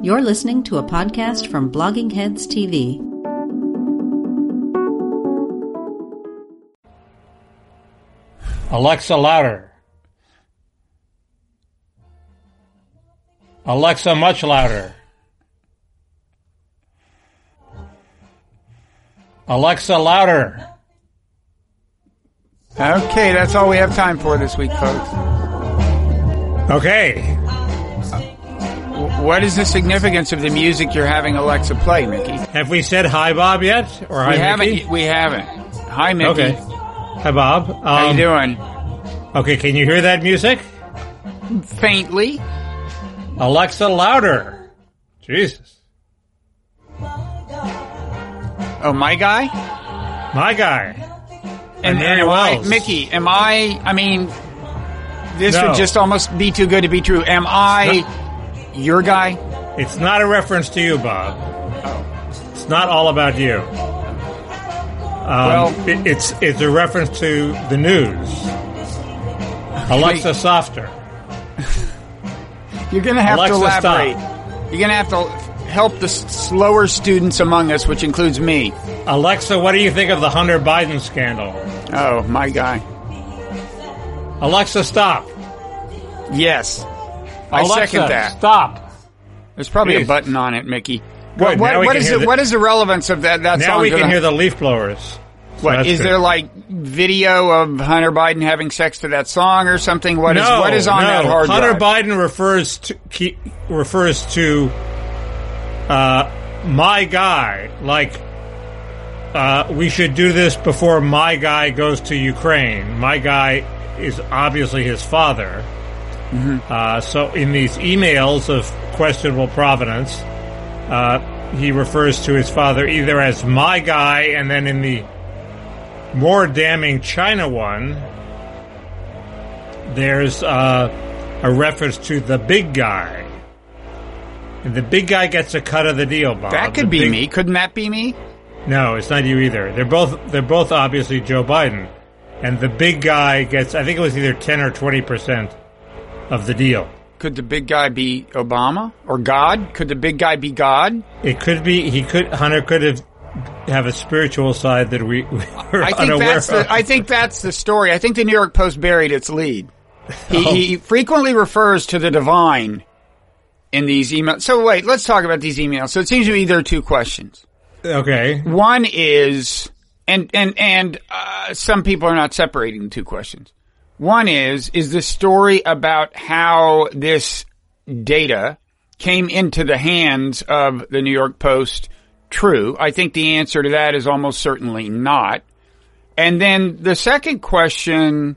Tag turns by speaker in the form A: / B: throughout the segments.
A: You're listening to a podcast from Blogging Heads TV.
B: Alexa, louder. Alexa, much louder. Alexa, louder.
C: Okay, that's all we have time for this week, folks.
B: Okay.
C: What is the significance of the music you're having Alexa play, Mickey?
B: Have we said hi, Bob, yet? Or hi, Mickey?
C: We haven't. Hi, Mickey.
B: Okay. Hi, Bob.
C: How you doing?
B: Okay, can you hear that music?
C: Faintly.
B: Alexa, louder. Jesus.
C: Oh, my guy?
B: My guy.
C: And Mickey, this would just almost be too good to be true. Am I your guy?
B: It's not a reference to you, Bob. It's not all about you. It's a reference to the news. Alexa, softer.
C: You're going to have
B: Alexa,
C: to elaborate.
B: Stop.
C: You're going to have to help the slower students among us, which includes me.
B: Alexa, what do you think of the Hunter Biden scandal?
C: Oh, my guy.
B: Alexa, stop.
C: Yes. I
B: Alexa,
C: second that.
B: Stop.
C: There's probably a button on it, Mickey.
B: Good.
C: What is the relevance of that song?
B: Now we can hear the leaf blowers.
C: What is there, like video of Hunter Biden having sex to that song or something? What is on that hard drive?
B: Hunter Biden refers to my guy. Like we should do this before my guy goes to Ukraine. My guy is obviously his father. Mm-hmm. So in these emails of questionable provenance, he refers to his father either as my guy, and then in the more damning China one, there's a reference to the big guy. And the big guy gets a cut of the deal, Bob.
C: That could be me. Couldn't that be me?
B: No, it's not you either. They're both obviously Joe Biden. And the big guy gets, I think it was either 10 or 20% of the deal.
C: Could the big guy be Obama or God? Could the big guy be God?
B: It could be. Hunter could have a spiritual side that we were unaware of.
C: I think that's the story. I think the New York Post buried its lead. He frequently refers to the divine in these emails. So wait, let's talk about these emails. So it seems to me there are two questions.
B: Okay.
C: One is, and some people are not separating the two questions. One is the story about how this data came into the hands of the New York Post true? I think the answer to that is almost certainly not. And then the second question,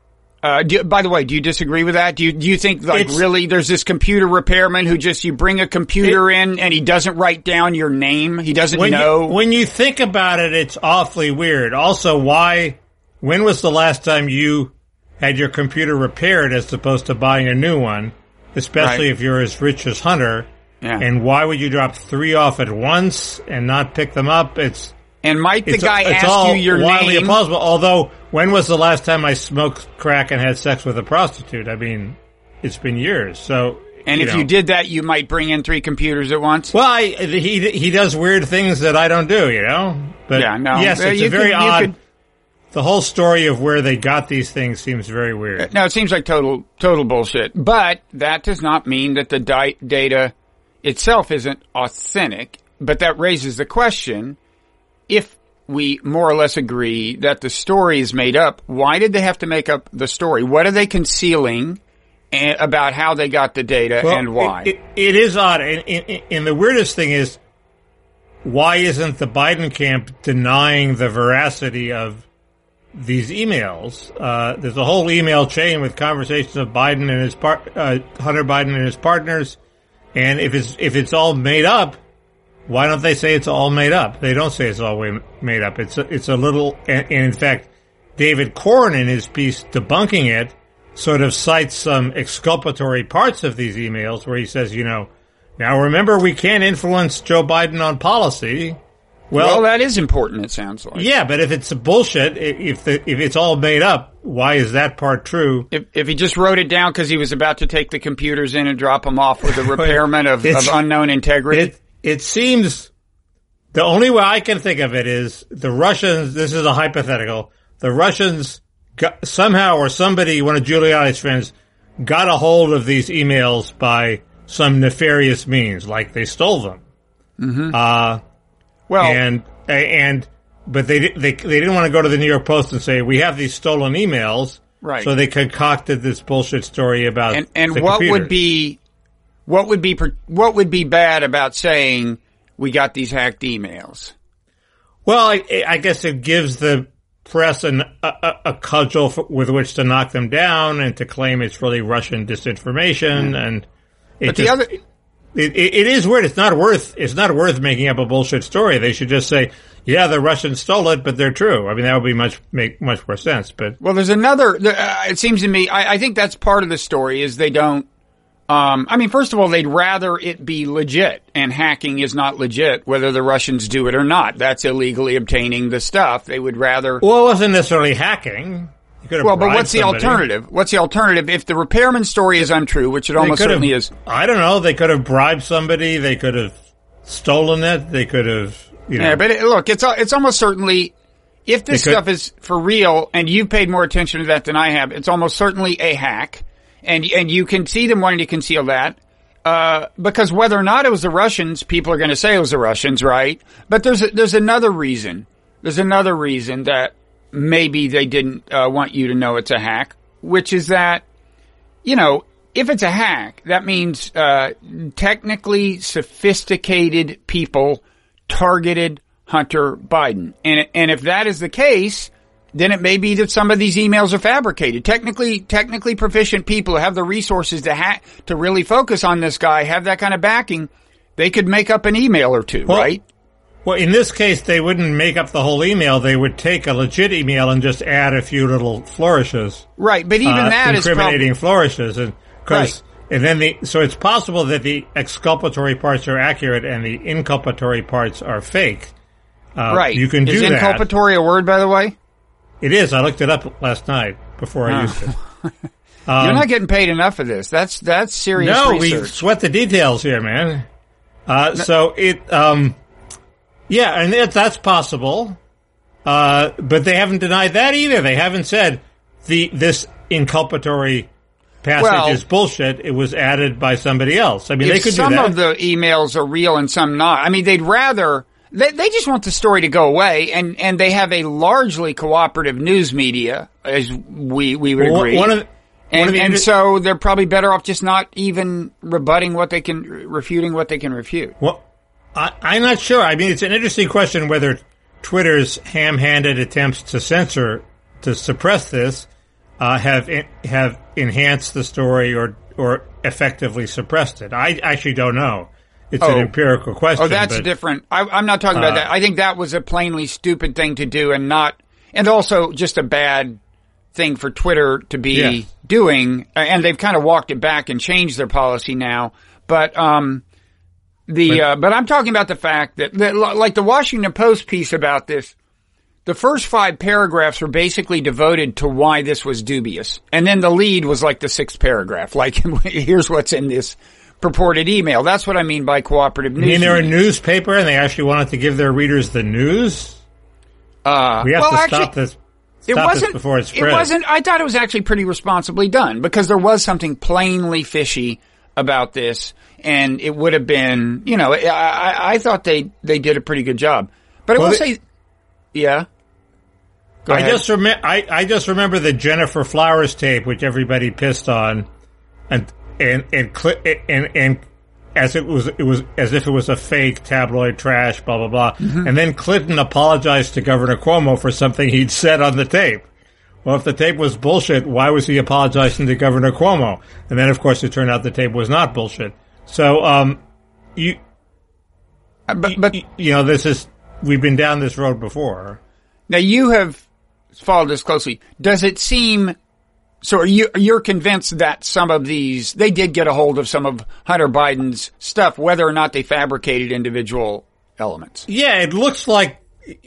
C: by the way, do you disagree with that? Do you think really there's this computer repairman who you bring a computer in and he doesn't write down your name? He doesn't know?
B: When you think about it, it's awfully weird. Also, when was the last time you had your computer repaired as opposed to buying a new one, especially if you're as rich as Hunter? Yeah. And why would you drop 3 off at once and not pick them up?
C: Might the guy ask you your name?
B: It's wildly implausible. Although, when was the last time I smoked crack and had sex with a prostitute? I mean, it's been years. So,
C: if you did that, you might bring in 3 computers at once.
B: Well, he does weird things that I don't do, But yes, it's very odd. The whole story of where they got these things seems very weird.
C: No, it seems like total bullshit. But that does not mean that the data itself isn't authentic. But that raises the question, if we more or less agree that the story is made up, why did they have to make up the story? What are they concealing about how they got the data and why?
B: It is odd. And the weirdest thing is, why isn't the Biden camp denying the veracity of these emails? There's a whole email chain with conversations of Biden and Hunter Biden and his partners. And if it's all made up, why don't they say it's all made up? They don't say it's all made up. It's a little, and in fact, David Corn in his piece debunking it sort of cites some exculpatory parts of these emails where he says, now remember, we can't influence Joe Biden on policy.
C: Well, that is important, it sounds like.
B: Yeah, but if it's bullshit, if it's all made up, why is that part true?
C: If he just wrote it down because he was about to take the computers in and drop them off with a repairman of unknown integrity?
B: It seems the only way I can think of it is the Russians, this is a hypothetical, the Russians somehow or somebody, one of Giuliani's friends, got a hold of these emails by some nefarious means, like they stole them. Mm-hmm. But they didn't want to go to the New York Post and say we have these stolen emails,
C: right?
B: So they concocted this bullshit story about
C: and
B: the
C: what
B: computers.
C: what would be bad about saying we got these hacked emails?
B: Well, I guess it gives the press a cudgel with which to knock them down and to claim it's really Russian disinformation, and it is weird. It's not worth making up a bullshit story. They should just say, yeah, the Russians stole it, but they're true. I mean, that would make much more sense. But
C: there's another. It seems to me, I think that's part of the story is they don't. First of all, they'd rather it be legit, and hacking is not legit, whether the Russians do it or not. That's illegally obtaining the stuff. They would rather.
B: Well, it wasn't necessarily hacking.
C: Well, but what's the alternative? What's the alternative? If the repairman story is untrue, which it almost certainly is.
B: I don't know. They could have bribed somebody. They could have stolen it. They could have,
C: Yeah, but look, it's almost certainly, if this stuff is for real, and you've paid more attention to that than I have, it's almost certainly a hack. And you can see them wanting to conceal that. Because whether or not it was the Russians, people are going to say it was the Russians, right? But there's another reason. There's another reason that maybe they didn't want you to know it's a hack, which is that, if it's a hack, that means technically sophisticated people targeted Hunter Biden. And if that is the case, then it may be that some of these emails are fabricated. Technically proficient people who have the resources to really focus on this guy, have that kind of backing, they could make up an email or two, right?
B: Well, in this case, they wouldn't make up the whole email. They would take a legit email and just add a few little flourishes.
C: Right, but even that is
B: incriminating flourishes, so it's possible that the exculpatory parts are accurate and the inculpatory parts are fake.
C: Right,
B: you can do that.
C: Is inculpatory a word, by the way?
B: It is. I looked it up last night before I used it.
C: You're not getting paid enough for this. That's serious research.
B: No, we sweat the details here, man. Yeah, and that's possible. But they haven't denied that either. They haven't said this inculpatory passage is bullshit. It was added by somebody else. I mean, they could do that.
C: Some of the emails are real and some not. I mean, they'd rather. They just want the story to go away, and they have a largely cooperative news media, as we would agree. And so they're probably better off just not even refuting what they can refute.
B: Well, I'm not sure. I mean, it's an interesting question whether Twitter's ham-handed attempts to suppress this, have enhanced the story or effectively suppressed it. I actually don't know. It's an empirical question.
C: Oh, that's different. I'm not talking about that. I think that was a plainly stupid thing to do and also just a bad thing for Twitter to be doing. And they've kind of walked it back and changed their policy now. But I'm talking about the fact that like the Washington Post piece about this, the first 5 paragraphs were basically devoted to why this was dubious. And then the lead was like the 6th paragraph. Like, here's what's in this purported email. That's what I mean by cooperative news.
B: You mean they're a newspaper and they actually wanted to give their readers the news? We have to stop this before it spreads.
C: I thought it was actually pretty responsibly done because there was something plainly fishy about this, and it would have been, I thought they did a pretty good job. But I will say, yeah.
B: I just remember the Jennifer Flowers tape, which everybody pissed on, and as it was as if it was a fake tabloid trash, blah blah blah. Mm-hmm. And then Clinton apologized to Governor Cuomo for something he'd said on the tape. Well, if the tape was bullshit, why was he apologizing to Governor Cuomo? And then, of course, it turned out the tape was not bullshit. So, we've been down this road before.
C: Now, you have followed this closely. Does it seem, so you're convinced that some of these, they did get a hold of some of Hunter Biden's stuff, whether or not they fabricated individual elements.
B: Yeah, it looks like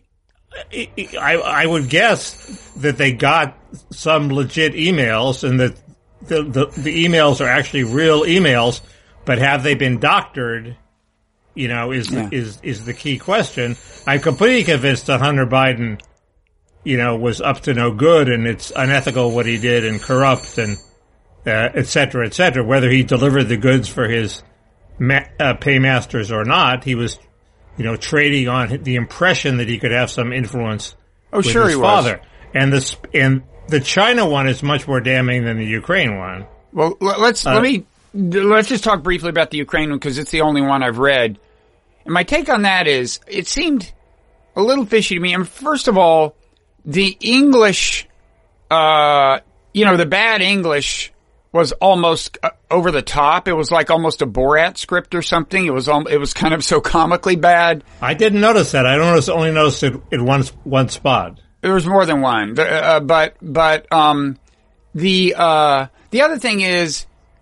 B: I would guess that they got some legit emails and that the emails are actually real emails, but have they been doctored? Is the key question. I'm completely convinced that Hunter Biden, was up to no good and it's unethical what he did and corrupt and et cetera, et cetera. Whether he delivered the goods for his paymasters or not, he was, trading on the impression that he could have some influence with his father. And the China one is much more damning than the Ukraine one.
C: Well, let's just talk briefly about the Ukraine one because it's the only one I've read. And my take on that is, it seemed a little fishy to me. I mean, first of all, the English, the bad English was almost over the top. It was like almost a Borat script or something. It was kind of so comically bad.
B: I didn't notice that. I only noticed it in one spot.
C: There was more than one. But the other thing is,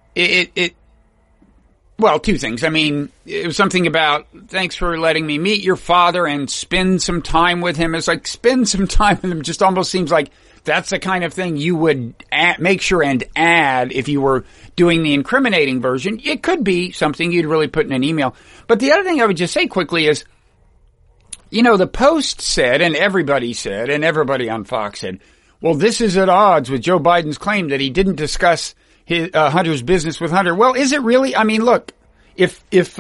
C: well, two things. I mean, it was something about, thanks for letting me meet your father and spend some time with him. It's like, spend some time with him just almost seems like that's the kind of thing you would make sure and add if you were doing the incriminating version. It could be something you'd really put in an email. But the other thing I would just say quickly is, the Post said, and everybody on Fox said, well, this is at odds with Joe Biden's claim that he didn't discuss his, Hunter's business with Hunter. Well, is it really? I mean, look, if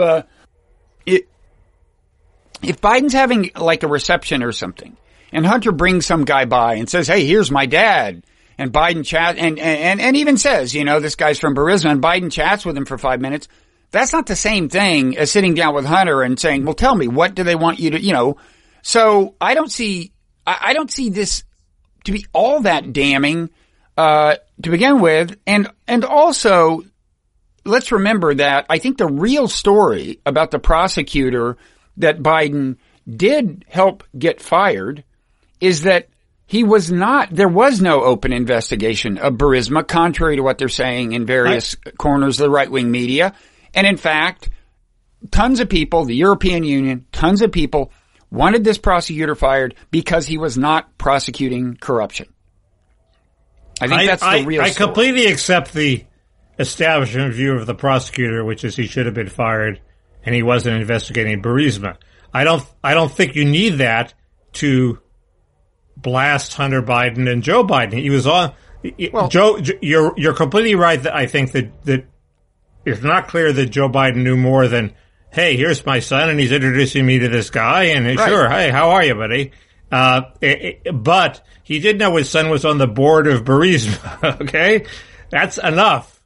C: Biden's having like a reception or something, and Hunter brings some guy by and says, hey, here's my dad, and Biden chat, and even says, this guy's from Burisma, and Biden chats with him for 5 minutes, that's not the same thing as sitting down with Hunter and saying, well, tell me, what do they want you to, So I don't see this to be all that damning, to begin with. And also, let's remember that I think the real story about the prosecutor that Biden did help get fired is that there was no open investigation of Burisma, contrary to what they're saying in various corners of the right-wing media. And in fact, tons of people, the European Union, tons of people wanted this prosecutor fired because he was not prosecuting corruption. I think that's the real story. I completely
B: accept the establishment view of the prosecutor, which is he should have been fired and he wasn't investigating Burisma. I don't think you need that to blast Hunter Biden and Joe Biden. He was on. Well, Joe, you're completely right. That I think that it's not clear that Joe Biden knew more than, hey, here's my son, and he's introducing me to this guy, and right. Sure, hey, how are you, buddy? But he did know his son was on the board of Burisma. Okay, that's enough.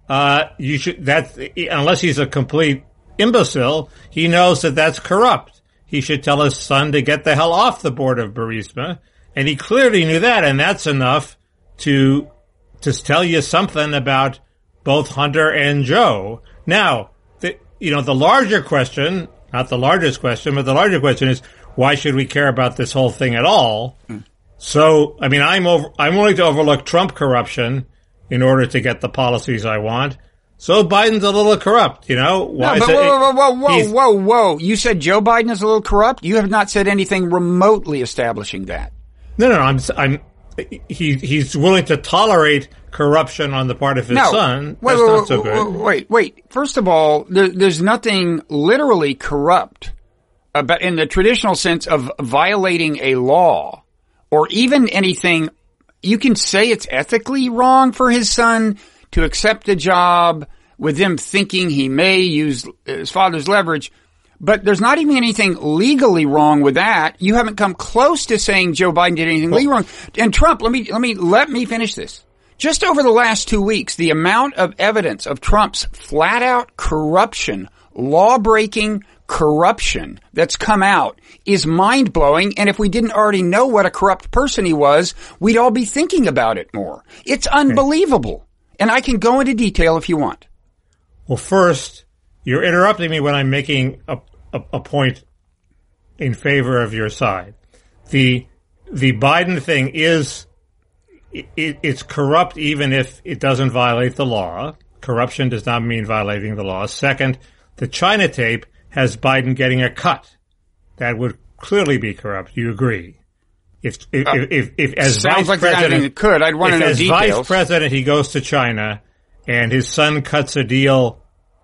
B: Unless he's a complete imbecile, he knows that that's corrupt. He should tell his son to get the hell off the board of Burisma. And he clearly knew that, and that's enough to tell you something about both Hunter and Joe. Now, the larger question, not the largest question, but the larger question is, why should we care about this whole thing at all? So, I mean, I'm willing to overlook Trump corruption in order to get the policies I want. So Biden's a little corrupt, Why?
C: No, whoa. You said Joe Biden is a little corrupt? You have not said anything remotely establishing that.
B: No, he's willing to tolerate corruption on the part of his son. That's not so good.
C: Wait. First of all, there's nothing literally corrupt about, in the traditional sense of violating a law or even anything. You can say it's ethically wrong for his son to accept a job with them thinking he may use his father's leverage. But there's not even anything legally wrong with that. You haven't come close to saying Joe Biden did anything legally wrong. And Trump, let me finish this. Just over the last 2 weeks, the amount of evidence of Trump's flat out corruption, law-breaking corruption that's come out is mind-blowing. And if we didn't already know what a corrupt person he was, we'd all be thinking about it more. It's unbelievable. And I can go into detail if you want.
B: Well, first, you're interrupting me when I'm making a point in favor of your side. The Biden thing is, it's corrupt even if it doesn't violate the law. Corruption does not mean violating the law. Second, the China tape has Biden getting a cut. that would clearly be corrupt. You agree? If as
C: sounds
B: vice
C: like the kind of thing
B: president,
C: that could. I'd want to know
B: as
C: details.
B: vice president, he goes to China, and his son cuts a deal,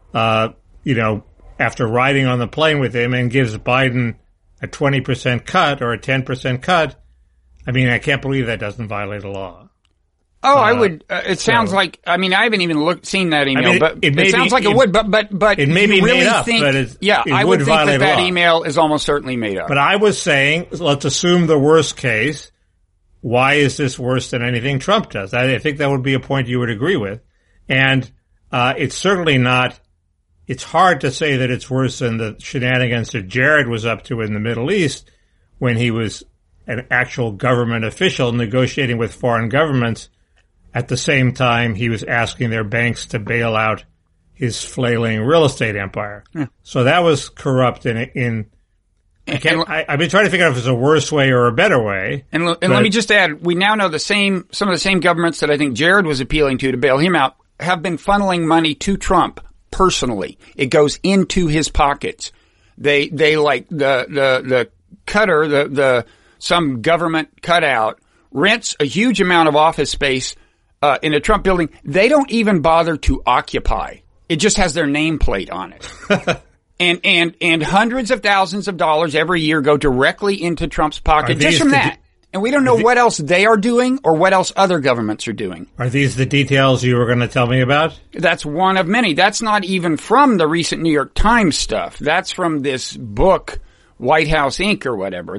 B: after riding on the plane with him, and gives Biden a 20% cut or a 10% cut. I mean, I can't believe that doesn't violate the law.
C: Oh, I would. It sounds like. I mean, I haven't even seen that email, but it sounds like it would. But
B: it may be
C: really
B: made up.
C: Think,
B: but it
C: I would think
B: violate
C: that
B: law.
C: email is almost certainly made up.
B: But I was saying, let's assume the worst case. Why is this worse than anything Trump does? I think that would be a point you would agree with, and it's certainly not. It's hard to say that it's worse than the shenanigans that Jared was up to in the Middle East when he was an actual government official negotiating with foreign governments. At the same time, he was asking their banks to bail out his flailing real estate empire. Yeah. So that was corrupt I've been trying to figure out if it's a worse way or a better way.
C: And let me just add, we now know some of the same governments that I think Jared was appealing to bail him out have been funneling money to Trump personally. It goes into his pockets. They like the cutter, some government cutout rents a huge amount of office space in a Trump building. They don't even bother to occupy. It just has their nameplate on it. and hundreds of thousands of dollars every year go directly into Trump's pocket just from that. And we don't know what else they are doing or what else other governments are doing.
B: Are these the details you were going to tell me about?
C: That's one of many. That's not even from the recent New York Times stuff. That's from this book, White House Inc. or whatever.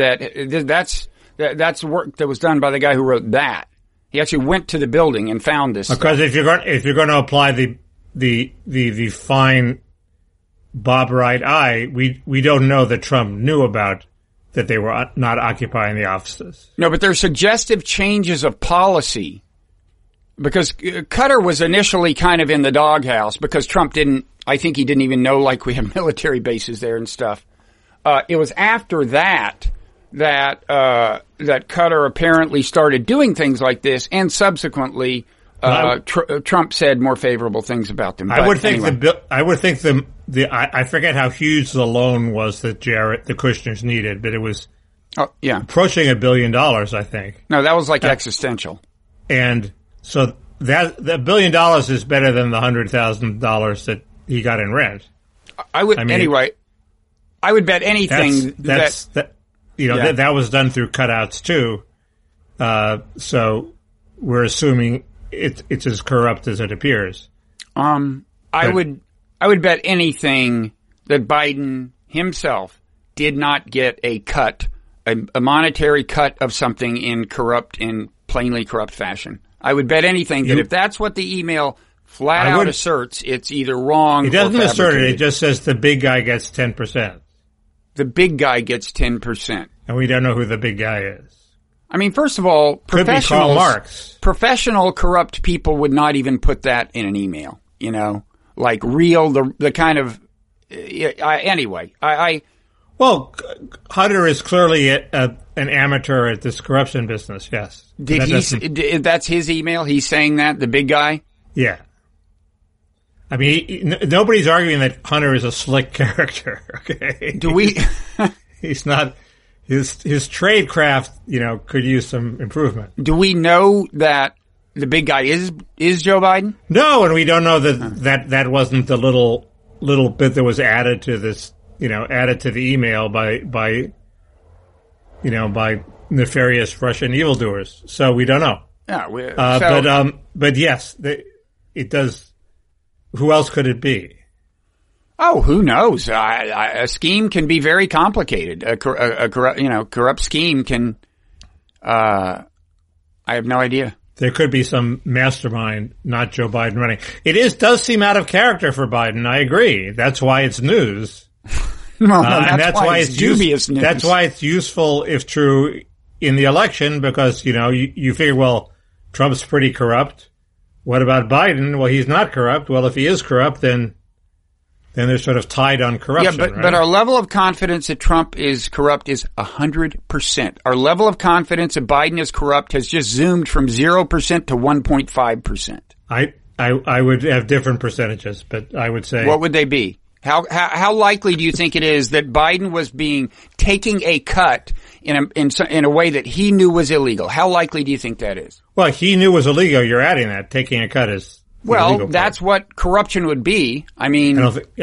C: That's work that was done by the guy who wrote that. He actually went to the building and found this.
B: Because
C: stuff.
B: if you're going to apply the fine Bob Wright eye, we don't know that Trump knew about that they were not occupying the offices.
C: No, but there's suggestive changes of policy because Qatar was initially kind of in the doghouse because Trump I think he didn't even know like we have military bases there and stuff. It was after that Qatar apparently started doing things like this, and subsequently Trump said more favorable things about them.
B: I would think I forget how huge the loan was that the Kushners needed, but it was approaching $1 billion, I think.
C: No, that was like existential.
B: And so that $1 billion is better than the $100,000 that he got in rent.
C: I would bet anything
B: that was done through cutouts too. So we're assuming it's as corrupt as it appears.
C: I would bet anything that Biden himself did not get a cut, a monetary cut of something in plainly corrupt fashion. I would bet anything that if that's what the email flat out asserts, it's either wrong.
B: It doesn't assert it. It just says the big guy gets 10%.
C: The big guy gets 10%.
B: And we don't know who the big guy is.
C: I mean, first of all,
B: Could be Karl Marx.
C: Professional corrupt people would not even put that in an email, like real, the kind of, anyway,
B: Well, Hunter is clearly an amateur at this corruption business, yes.
C: That's his email? He's saying that, the big guy?
B: Yeah. I mean, nobody's arguing that Hunter is a slick character, okay?
C: Do we?
B: He's not, his tradecraft, could use some improvement.
C: Do we know that the big guy is Joe Biden?
B: No, and we don't know that wasn't the little bit that was added to this, added to the email by nefarious Russian evildoers. So we don't know.
C: Yeah,
B: but yes, it does. Who else could it be?
C: Oh, who knows? A scheme can be very complicated. A corrupt scheme can. I have no idea.
B: There could be some mastermind, not Joe Biden running. Does seem out of character for Biden. I agree. That's why it's news.
C: And that's why it's dubious news.
B: That's why it's useful, if true, in the election, because, you figure, well, Trump's pretty corrupt. What about Biden? Well, he's not corrupt. Well, if he is corrupt, then they're sort of tied on corruption.
C: Yeah,
B: right?
C: but our level of confidence that Trump is corrupt is 100%. Our level of confidence that Biden is corrupt has just zoomed from 0% to 1.5%.
B: I would have different percentages, but I would say.
C: What would they be? How likely do you think it is that Biden was taking a cut in a way that he knew was illegal? How likely do you think that is?
B: Well, he knew was illegal. You're adding that. Taking a cut is
C: well, that's what corruption would be. I mean,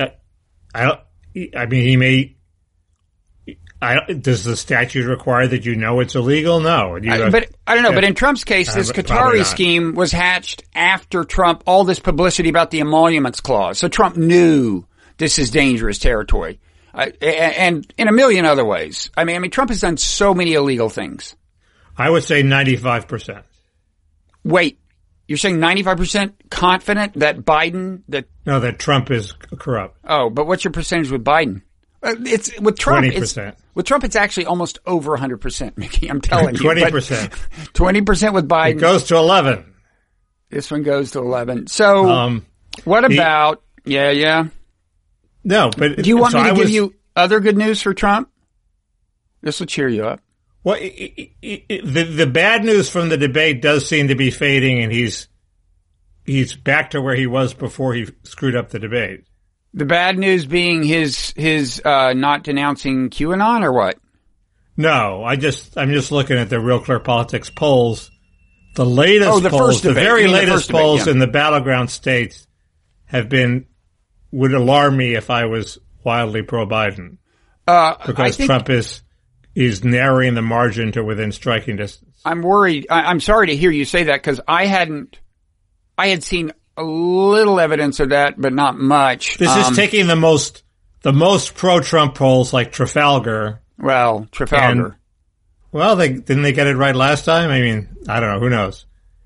B: he may. Does the statute require that you know it's illegal? No.
C: But I don't know. But in Trump's case, this Qatari scheme was hatched after Trump, all this publicity about the emoluments clause. So Trump knew this is dangerous territory. And in a million other ways. I mean, Trump has done so many illegal things.
B: I would say 95%.
C: Wait, you're saying 95% confident that
B: that Trump is corrupt.
C: Oh, but what's your percentage with Biden? It's with Trump.
B: 20%.
C: With Trump, it's actually almost over 100%, Mickey. I'm telling you.
B: 20%.
C: 20% with Biden.
B: It goes to 11.
C: This one goes to 11. So, what about? Yeah.
B: No, but
C: do you want me to give you other good news for Trump? This will cheer you up.
B: Well, the bad news from the debate does seem to be fading, and he's back to where he was before he screwed up the debate.
C: The bad news being his not denouncing QAnon or what?
B: No, I'm just looking at the Real Clear Politics polls. The latest polls, the very latest polls in the battleground states would alarm me if I was wildly pro-Biden. Because Trump is narrowing the margin to within striking distance.
C: I'm worried. I'm sorry to hear you say that because I had seen a little evidence of that, but not much.
B: This is taking the most pro-Trump polls like Trafalgar.
C: Well, Trafalgar.
B: Didn't they get it right last time? I mean, I don't know. Who knows?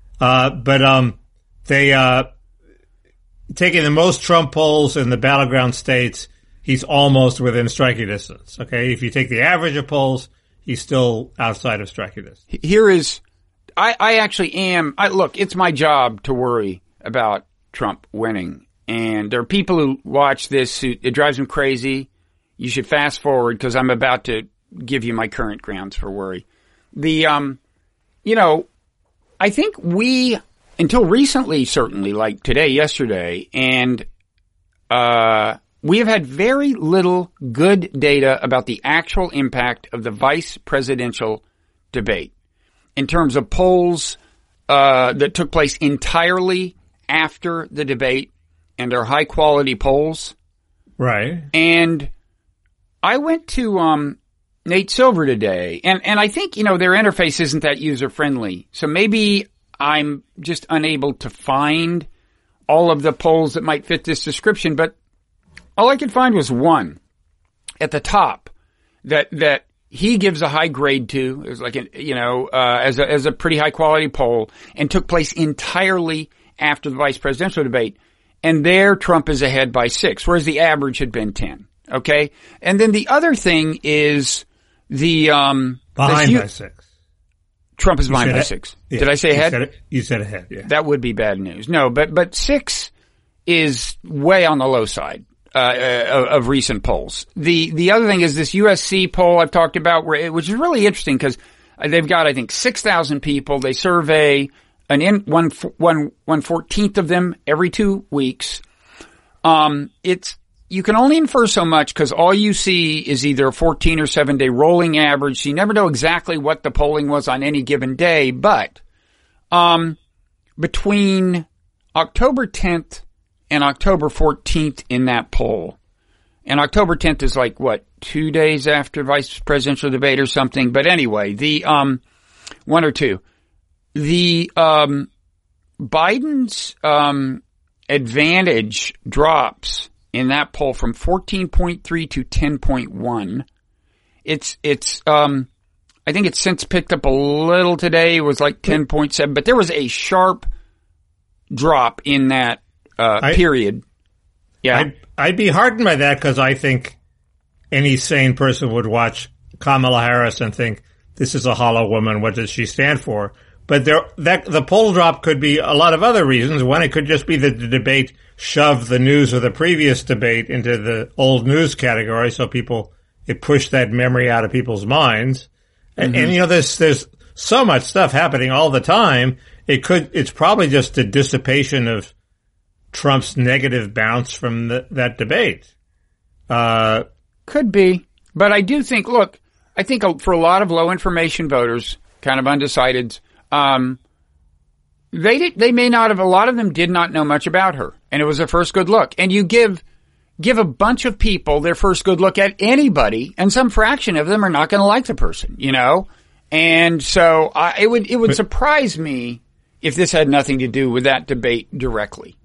B: They taking the most Trump polls in the battleground states, he's almost within striking distance. Okay, if you take the average of polls, he's still outside of striking distance.
C: Here is, I actually am. Look, it's my job to worry about Trump winning. And there are people who watch this, it drives them crazy. You should fast forward because I'm about to give you my current grounds for worry. I think until recently, certainly, like today, yesterday, and we have had very little good data about the actual impact of the vice presidential debate in terms of polls that took place entirely after the debate, and they're high quality polls.
B: Right.
C: And I went to Nate Silver today, and I think, their interface isn't that user friendly. So maybe I'm just unable to find all of the polls that might fit this description, but all I could find was one at the top that he gives a high grade to. It was like as a pretty high quality poll, and took place entirely after the vice presidential debate. And there Trump is ahead by 6, whereas the average had been 10. Okay. And then the other thing is behind
B: by 6.
C: Trump is behind by 6. Yeah, did I say ahead?
B: You said ahead. Yeah.
C: That would be bad news. No, but 6 is way on the low side. Of recent polls. The other thing is this USC poll I've talked about, which is really interesting because they've got, I think, 6,000 people. They survey 1/14th of them every 2 weeks. You can only infer so much because all you see is either a 14 or 7 day rolling average. So you never know exactly what the polling was on any given day. But between October 10th and October 14th in that poll. And October 10th is 2 days after vice presidential debate or something. But anyway, the 1 or 2. The Biden's advantage drops in that poll from 14.3 to 10.1. It's I think it's since picked up a little today. It was 10.7, but there was a sharp drop in that period. Yeah.
B: I'd be heartened by that because I think any sane person would watch Kamala Harris and think, this is a hollow woman. What does she stand for? But the poll drop could be a lot of other reasons. One, it could just be that the debate shoved the news of the previous debate into the old news category. So it pushed that memory out of people's minds. And there's so much stuff happening all the time. It's probably just the dissipation of Trump's negative bounce from that debate.
C: Could be. But I do think, look, I think for a lot of low information voters, kind of undecideds, they may not have, a lot of them did not know much about her. And it was a first good look. And you give a bunch of people their first good look at anybody, and some fraction of them are not going to like the person, you know? And so it would surprise me if this had nothing to do with that debate directly.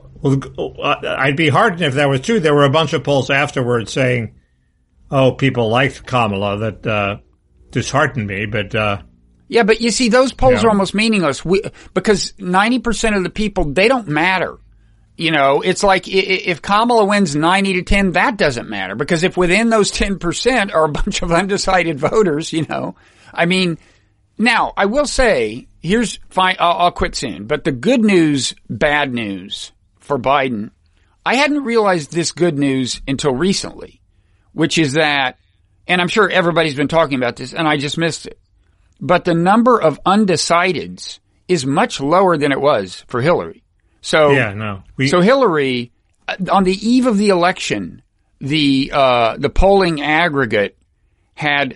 B: I'd be heartened if that was true. There were a bunch of polls afterwards saying, oh, people liked Kamala, that disheartened me, but
C: yeah, but you see, those polls are almost meaningless because 90% of the people, they don't matter. You know, it's like if Kamala wins 90-10, that doesn't matter, because if within those 10% are a bunch of undecided voters, you know, I mean, now I will say, here's fine. I'll quit soon, but the good news, bad news for Biden, I hadn't realized this good news until recently, which is that, and I'm sure everybody's been talking about this and I just missed it, but the number of undecideds is much lower than it was for Hillary. So, so Hillary, on the eve of the election, the polling aggregate had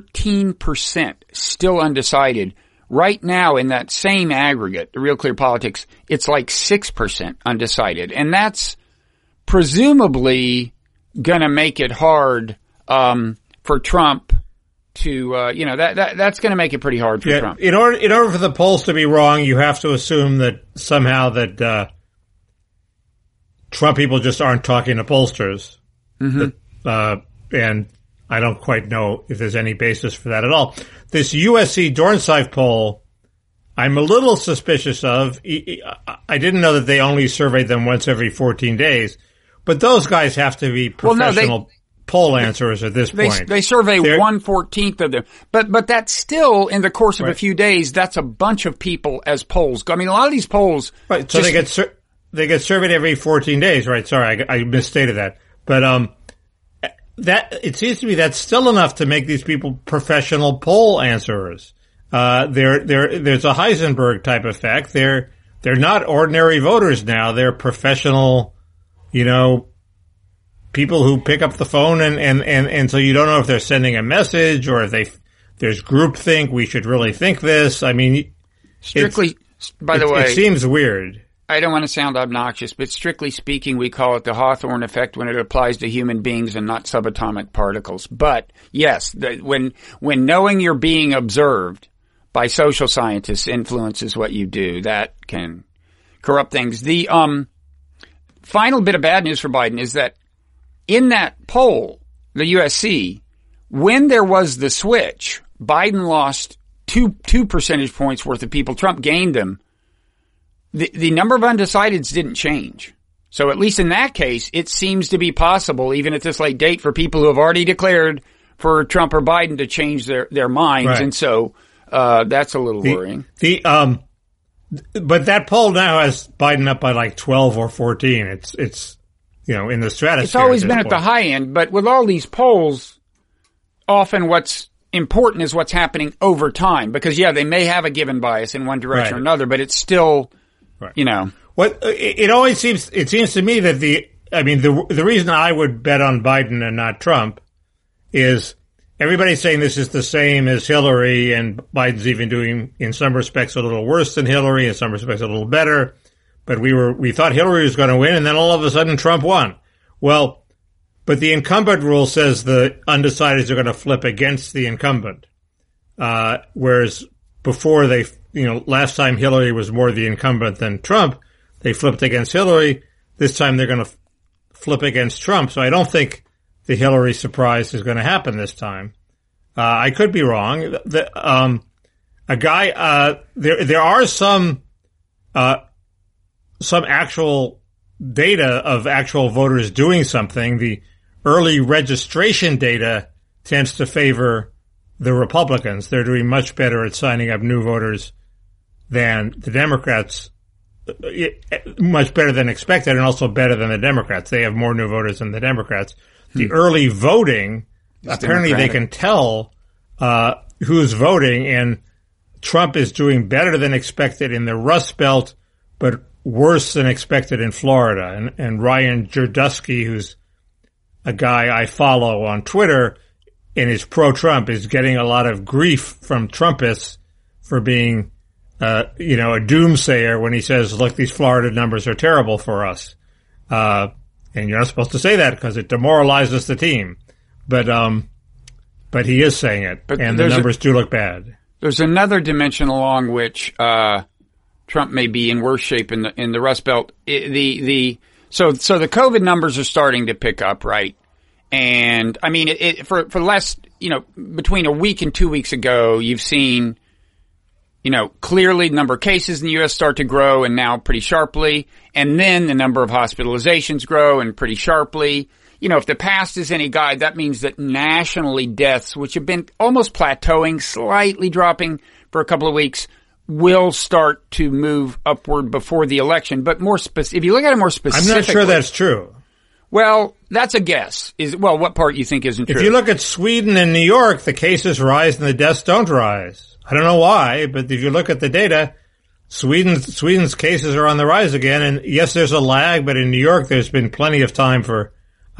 C: 13% still undecided. Right now, in that same aggregate, the Real Clear Politics, it's like 6% undecided. And that's presumably gonna make it hard, for Trump to, that's gonna make it pretty hard for Trump.
B: In order for the polls to be wrong, you have to assume that somehow that, Trump people just aren't talking to pollsters. Mm-hmm. And I don't quite know if there's any basis for that at all. This USC Dornsife poll, I'm a little suspicious of. I didn't know that they only surveyed them once every 14 days, but those guys have to be professional poll answerers at this point.
C: They survey 1/14 of them, but that's still in the course of a few days. That's a bunch of people as polls. I mean, a lot of these polls,
B: right? So they get surveyed every 14 days, right? Sorry, I misstated that, but that it seems to me that's still enough to make these people professional poll answerers. There's a Heisenberg type effect. They're not ordinary voters now. They're professional, people who pick up the phone and so you don't know if they're sending a message or if there's groupthink. We should really think this. I mean,
C: strictly, by the way,
B: it seems weird.
C: I don't want to sound obnoxious, but strictly speaking, we call it the Hawthorne effect when it applies to human beings and not subatomic particles. But yes, when knowing you're being observed by social scientists influences what you do, that can corrupt things. The final bit of bad news for Biden is that in that poll, the USC, when there was the switch, Biden lost two percentage points worth of people. Trump gained them. The number of undecideds didn't change. So at least in that case, it seems to be possible, even at this late date, for people who have already declared for Trump or Biden to change their minds. Right. And so, that's a little worrying.
B: But that poll now has Biden up by like 12 or 14. It's, in the stratosphere.
C: It's always been at the high end, but with all these polls, often what's important is what's happening over time. Because they may have a given bias in one direction or another, but it's still,
B: What it seems to me that the reason I would bet on Biden and not Trump is everybody's saying this is the same as Hillary, and Biden's even doing in some respects a little worse than Hillary, in some respects a little better. But we thought Hillary was going to win, and then all of a sudden Trump won. Well, but the incumbent rule says the undecideds are going to flip against the incumbent, whereas before last time Hillary was more the incumbent than Trump. They flipped against Hillary. This time they're going to flip against Trump. So I don't think the Hillary surprise is going to happen this time. I could be wrong. There are some actual data of actual voters doing something. The early registration data tends to favor the Republicans. They're doing much better at signing up new voters than the Democrats, much better than expected, and also better than the Democrats. They have more new voters than the Democrats. The early voting, apparently they can tell who's voting, and Trump is doing better than expected in the Rust Belt, but worse than expected in Florida. And Ryan Girdusky, who's a guy I follow on Twitter and is pro-Trump, is getting a lot of grief from Trumpists for being, a doomsayer when he says, look, these Florida numbers are terrible for us. And you're not supposed to say that because it demoralizes the team. But he is saying it, and the numbers do look bad.
C: There's another dimension along which Trump may be in worse shape in the Rust Belt. So the COVID numbers are starting to pick up, right? And I mean, for the last, between a week and 2 weeks ago, you've seen, clearly the number of cases in the U.S. start to grow, and now pretty sharply. And then the number of hospitalizations grow and pretty sharply. If the past is any guide, that means that nationally deaths, which have been almost plateauing, slightly dropping for a couple of weeks, will start to move upward before the election. But if you look at it more specifically,
B: I'm not sure that's true.
C: Well, that's a guess. What part you think isn't true?
B: If you look at Sweden and New York, the cases rise and the deaths don't rise. I don't know why, but if you look at the data, Sweden's cases are on the rise again. And yes, there's a lag, but in New York, there's been plenty of time for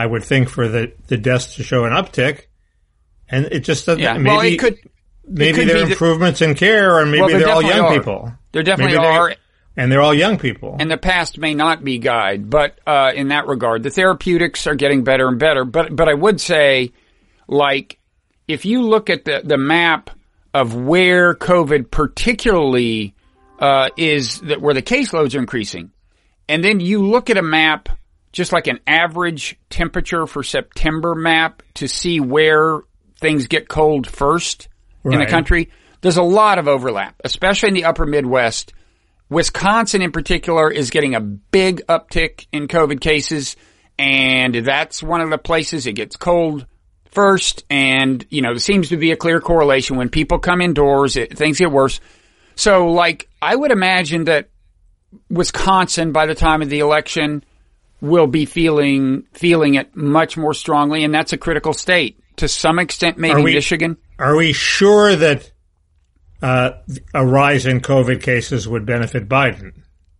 B: the deaths to show an uptick. And it just doesn't, maybe there are improvements in care, or maybe they're all young people.
C: There definitely are.
B: And they're all young people.
C: And the past may not be guide, but in that regard, the therapeutics are getting better and better. But I would say, if you look at the map of where COVID particularly where the caseloads are increasing, and then you look at a map, just like an average temperature for September map, to see where things get cold first in the country, there's a lot of overlap, especially in the upper Midwest. Wisconsin in particular is getting a big uptick in COVID cases, and that's one of the places it gets cold first. And, there seems to be a clear correlation. When people come indoors, things get worse. So, I would imagine that Wisconsin, by the time of the election, will be feeling it much more strongly, and that's a critical state. To some extent, maybe Michigan. Are
B: we sure that a rise in COVID cases would benefit Biden?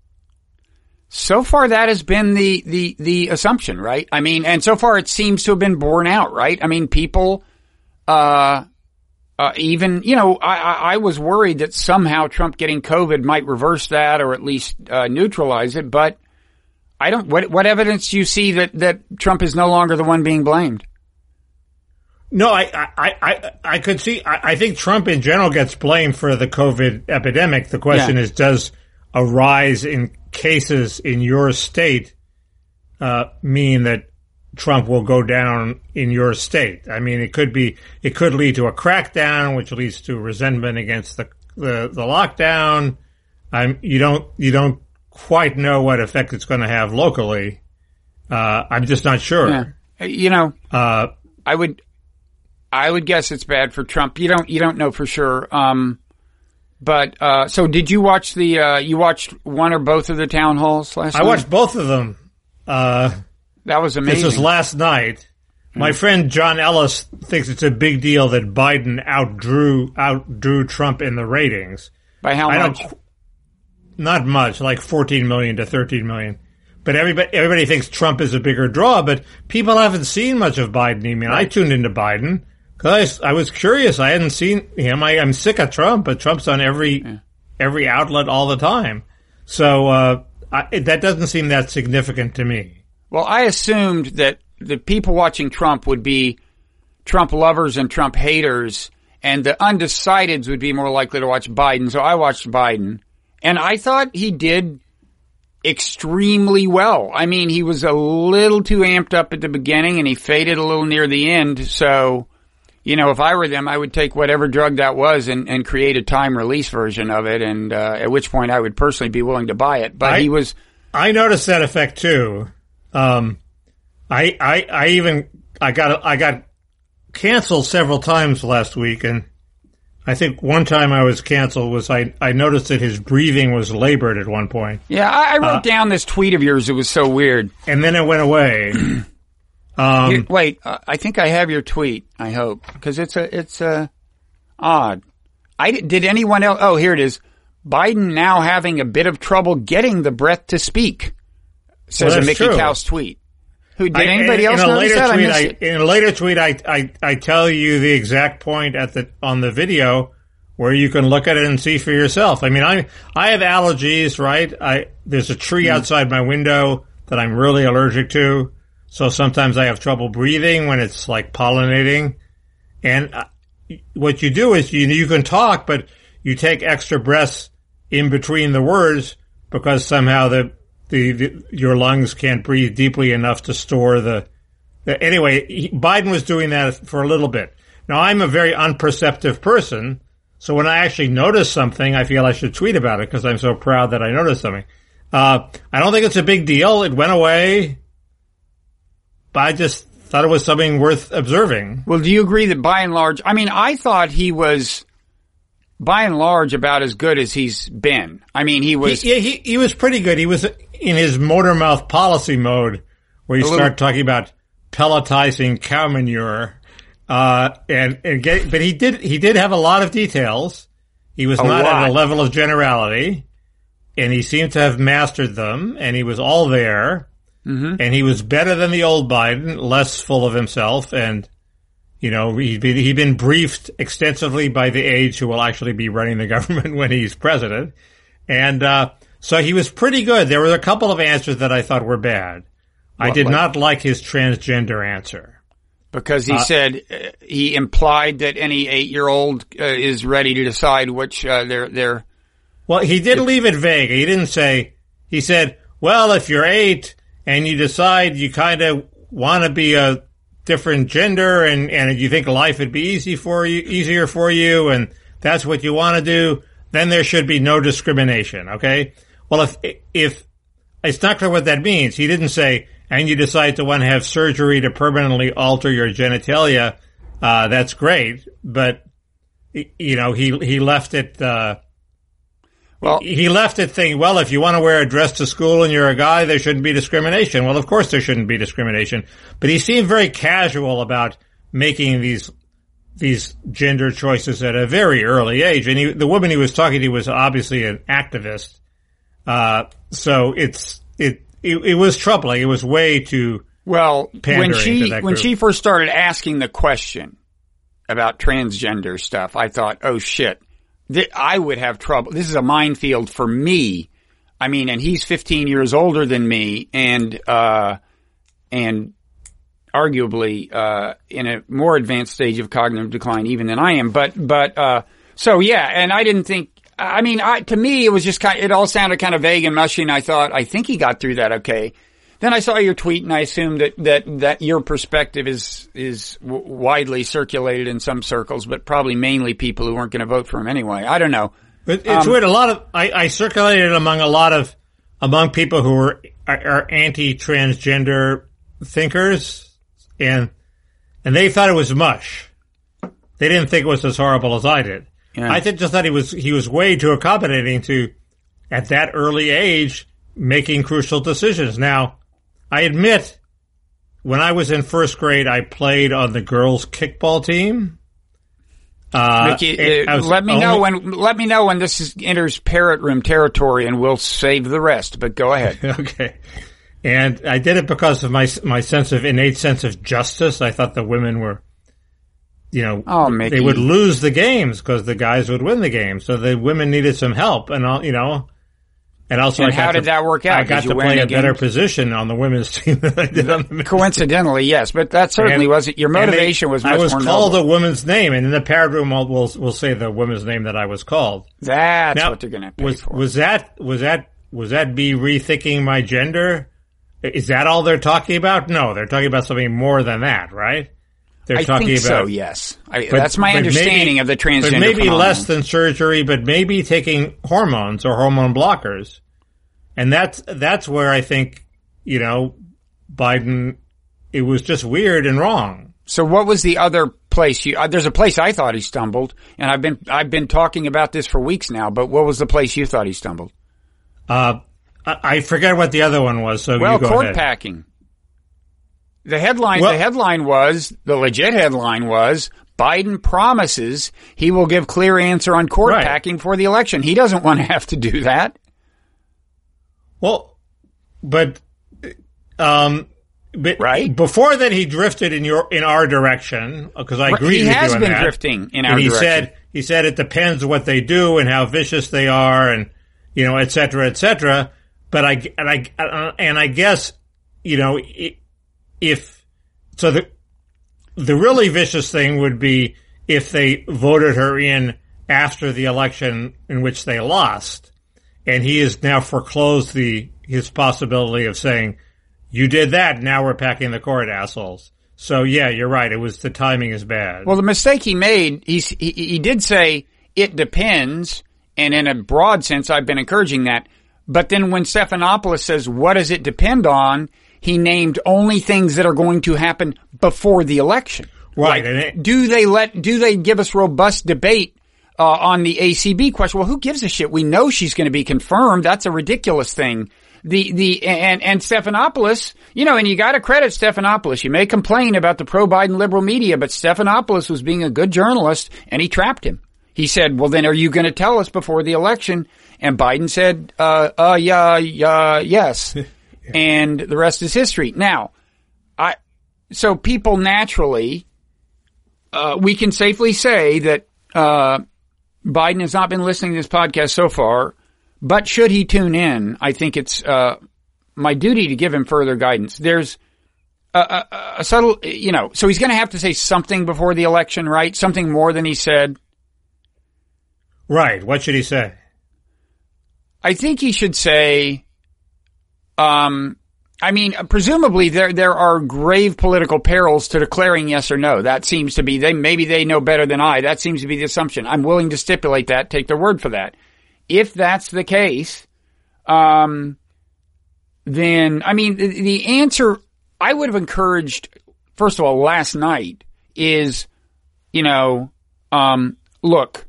C: So far, that has been the assumption, right? I mean, and so far it seems to have been borne out, right? I mean, people, I was worried that somehow Trump getting COVID might reverse that, or at least neutralize it. But what evidence do you see that Trump is no longer the one being blamed?
B: No, I could see. I think Trump in general gets blamed for the COVID epidemic. The question is, does a rise in cases in your state mean that Trump will go down in your state? I mean, it could lead to a crackdown, which leads to resentment against the lockdown. You don't quite know what effect it's going to have locally. I'm just not sure.
C: Yeah. I would guess it's bad for Trump. You don't know for sure. So did you watch you watched one or both of the town halls last night?
B: I watched both of them.
C: That was amazing.
B: This was last night. My friend John Ellis thinks it's a big deal that Biden outdrew Trump in the ratings.
C: By how much?
B: Not much, like 14 million to 13 million. But everybody thinks Trump is a bigger draw, but people haven't seen much of Biden. I mean, I tuned into Biden because I was curious. I hadn't seen him. I'm sick of Trump, but Trump's on every outlet all the time. So that doesn't seem that significant to me.
C: Well, I assumed that the people watching Trump would be Trump lovers and Trump haters, and the undecideds would be more likely to watch Biden. So I watched Biden, and I thought he did extremely well. I mean, he was a little too amped up at the beginning, and he faded a little near the end. So, if I were them, I would take whatever drug that was and create a time release version of it, and at which point I would personally be willing to buy it. But
B: I noticed that effect too. I got canceled several times last week, and I think one time I was canceled was I noticed that his breathing was labored at one point.
C: Yeah, I wrote down this tweet of yours. It was so weird.
B: And then it went away.
C: Wait, I think I have your tweet, I hope, because it's odd. Did anyone else? Oh, here it is. Biden now having a bit of trouble getting the breath to speak, says a Mickey Kaus tweet. Who did anybody else notice that?
B: In a later tweet, I tell you the exact point on the video where you can look at it and see for yourself. I mean, I have allergies, right? There's a tree outside my window that I'm really allergic to, so sometimes I have trouble breathing when it's like pollinating. And what you do is you can talk, but you take extra breaths in between the words because somehow your lungs can't breathe deeply enough to store anyway, Biden was doing that for a little bit. Now, I'm a very unperceptive person, so when I actually notice something, I feel I should tweet about it because I'm so proud that I noticed something. I don't think it's a big deal. It went away, but I just thought it was something worth observing.
C: Well, do you agree that by and large, I mean, I thought he was by and large about as good as he's been. I mean, he was...
B: He was pretty good. He was in his motor mouth policy mode where you start talking about pelletizing cow manure. But he did have a lot of details. He was not at a level of generality, and he seemed to have mastered them, and he was all there. Mm-hmm. And he was better than the old Biden, less full of himself, and he'd been briefed extensively by the aides who will actually be running the government when he's president, and so he was pretty good. There were a couple of answers that I thought were bad. I did not like his transgender answer
C: because he said he implied that any 8-year-old is ready to decide which they're.
B: Well, he did leave it vague. He didn't say. He said, "Well, if you're 8." And you decide you kind of want to be a different gender and you think life would be easier for you, and that's what you want to do, then there should be no discrimination, okay? Well, if it's not clear what that means. He didn't say, and you decide to want to have surgery to permanently alter your genitalia, that's great, but, he left it, he left it thinking, well, if you want to wear a dress to school and you're a guy, there shouldn't be discrimination. Well, of course there shouldn't be discrimination. But he seemed very casual about making these gender choices at a very early age. And the woman he was talking to was obviously an activist. So it was troubling. It was way too pandering to that
C: when
B: group.
C: she first started asking the question about transgender stuff, I thought, oh shit. I would have trouble. This is a minefield for me. I mean, and he's 15 years older than me and arguably, in a more advanced stage of cognitive decline even than I am. So yeah, and I didn't think, to me, it was just it all sounded kind of vague and mushy, and I thought, I think he got through that okay. Then I saw your tweet, and I assumed that your perspective is widely circulated in some circles, but probably mainly people who weren't going to vote for him anyway. I don't know.
B: It's weird. I circulated among people who are anti-transgender thinkers, and they thought it was mush. They didn't think it was as horrible as I did. Yeah. I just thought he was way too accommodating to, at that early age, making crucial decisions. Now, I admit, when I was in first grade, I played on the girls' kickball team.
C: Mickey, let me know when this enters parrot room territory, and we'll save the rest. But go ahead.
B: Okay. And I did it because of my innate sense of justice. I thought the women were, they would lose the games because the guys would win the game. So the women needed some help, and also,
C: how did that work out?
B: I got to play a better position on the women's team than I did on the men's.
C: Coincidentally, yes, but that certainly wasn't your motivation. Was much more noble.
B: I was called a woman's name, and in the parrot room, we'll say the woman's name that I was called.
C: That's what they're going to pay for.
B: Was that me rethinking my gender? Is that all they're talking about? No, they're talking about something more than that, right?
C: I think so, yes. That's my understanding of the transgender
B: But maybe
C: phenomenon.
B: Less than surgery, but maybe taking hormones or hormone blockers. And that's where I think, Biden, it was just weird and wrong.
C: So what was the other place there's a place I thought he stumbled, and I've been talking about this for weeks now, but what was the place you thought he stumbled?
B: I forget what the other one was, so you go ahead.
C: Court packing. The legit headline was, Biden promises he will give clear answer on court packing for the election. He doesn't want to have to do that.
B: Well, but But
C: right?
B: Before that, he drifted in our direction because I agreed with you on that.
C: He has been drifting in our direction.
B: He said it depends what they do and how vicious they are, and et cetera, et cetera. But I guess if so, the really vicious thing would be if they voted her in after the election in which they lost, and he has now foreclosed his possibility of saying, you did that, now we're packing the court, assholes. So, yeah, you're right. The timing is bad.
C: Well, the mistake he made, he did say it depends, and in a broad sense, I've been encouraging that. But then when Stephanopoulos says, what does it depend on, he named only things that are going to happen before the election.
B: Right.
C: Like, do they give us robust debate on the ACB question? Well, who gives a shit? We know she's going to be confirmed. That's a ridiculous thing. And Stephanopoulos, and you got to credit Stephanopoulos. You may complain about the pro-Biden liberal media, but Stephanopoulos was being a good journalist, and he trapped him. He said, well, then are you going to tell us before the election? And Biden said, yes. And the rest is history. Now, so people naturally, we can safely say that, Biden has not been listening to this podcast so far, but should he tune in, I think it's, my duty to give him further guidance. There's a subtle, so he's going to have to say something before the election, right? Something more than he said.
B: Right. What should he say?
C: I think he should say, presumably there are grave political perils to declaring yes or no. That seems to be, maybe they know better than I. That seems to be the assumption. I'm willing to stipulate that, take their word for that. If that's the case, then, the answer I would have encouraged, first of all, last night is, look,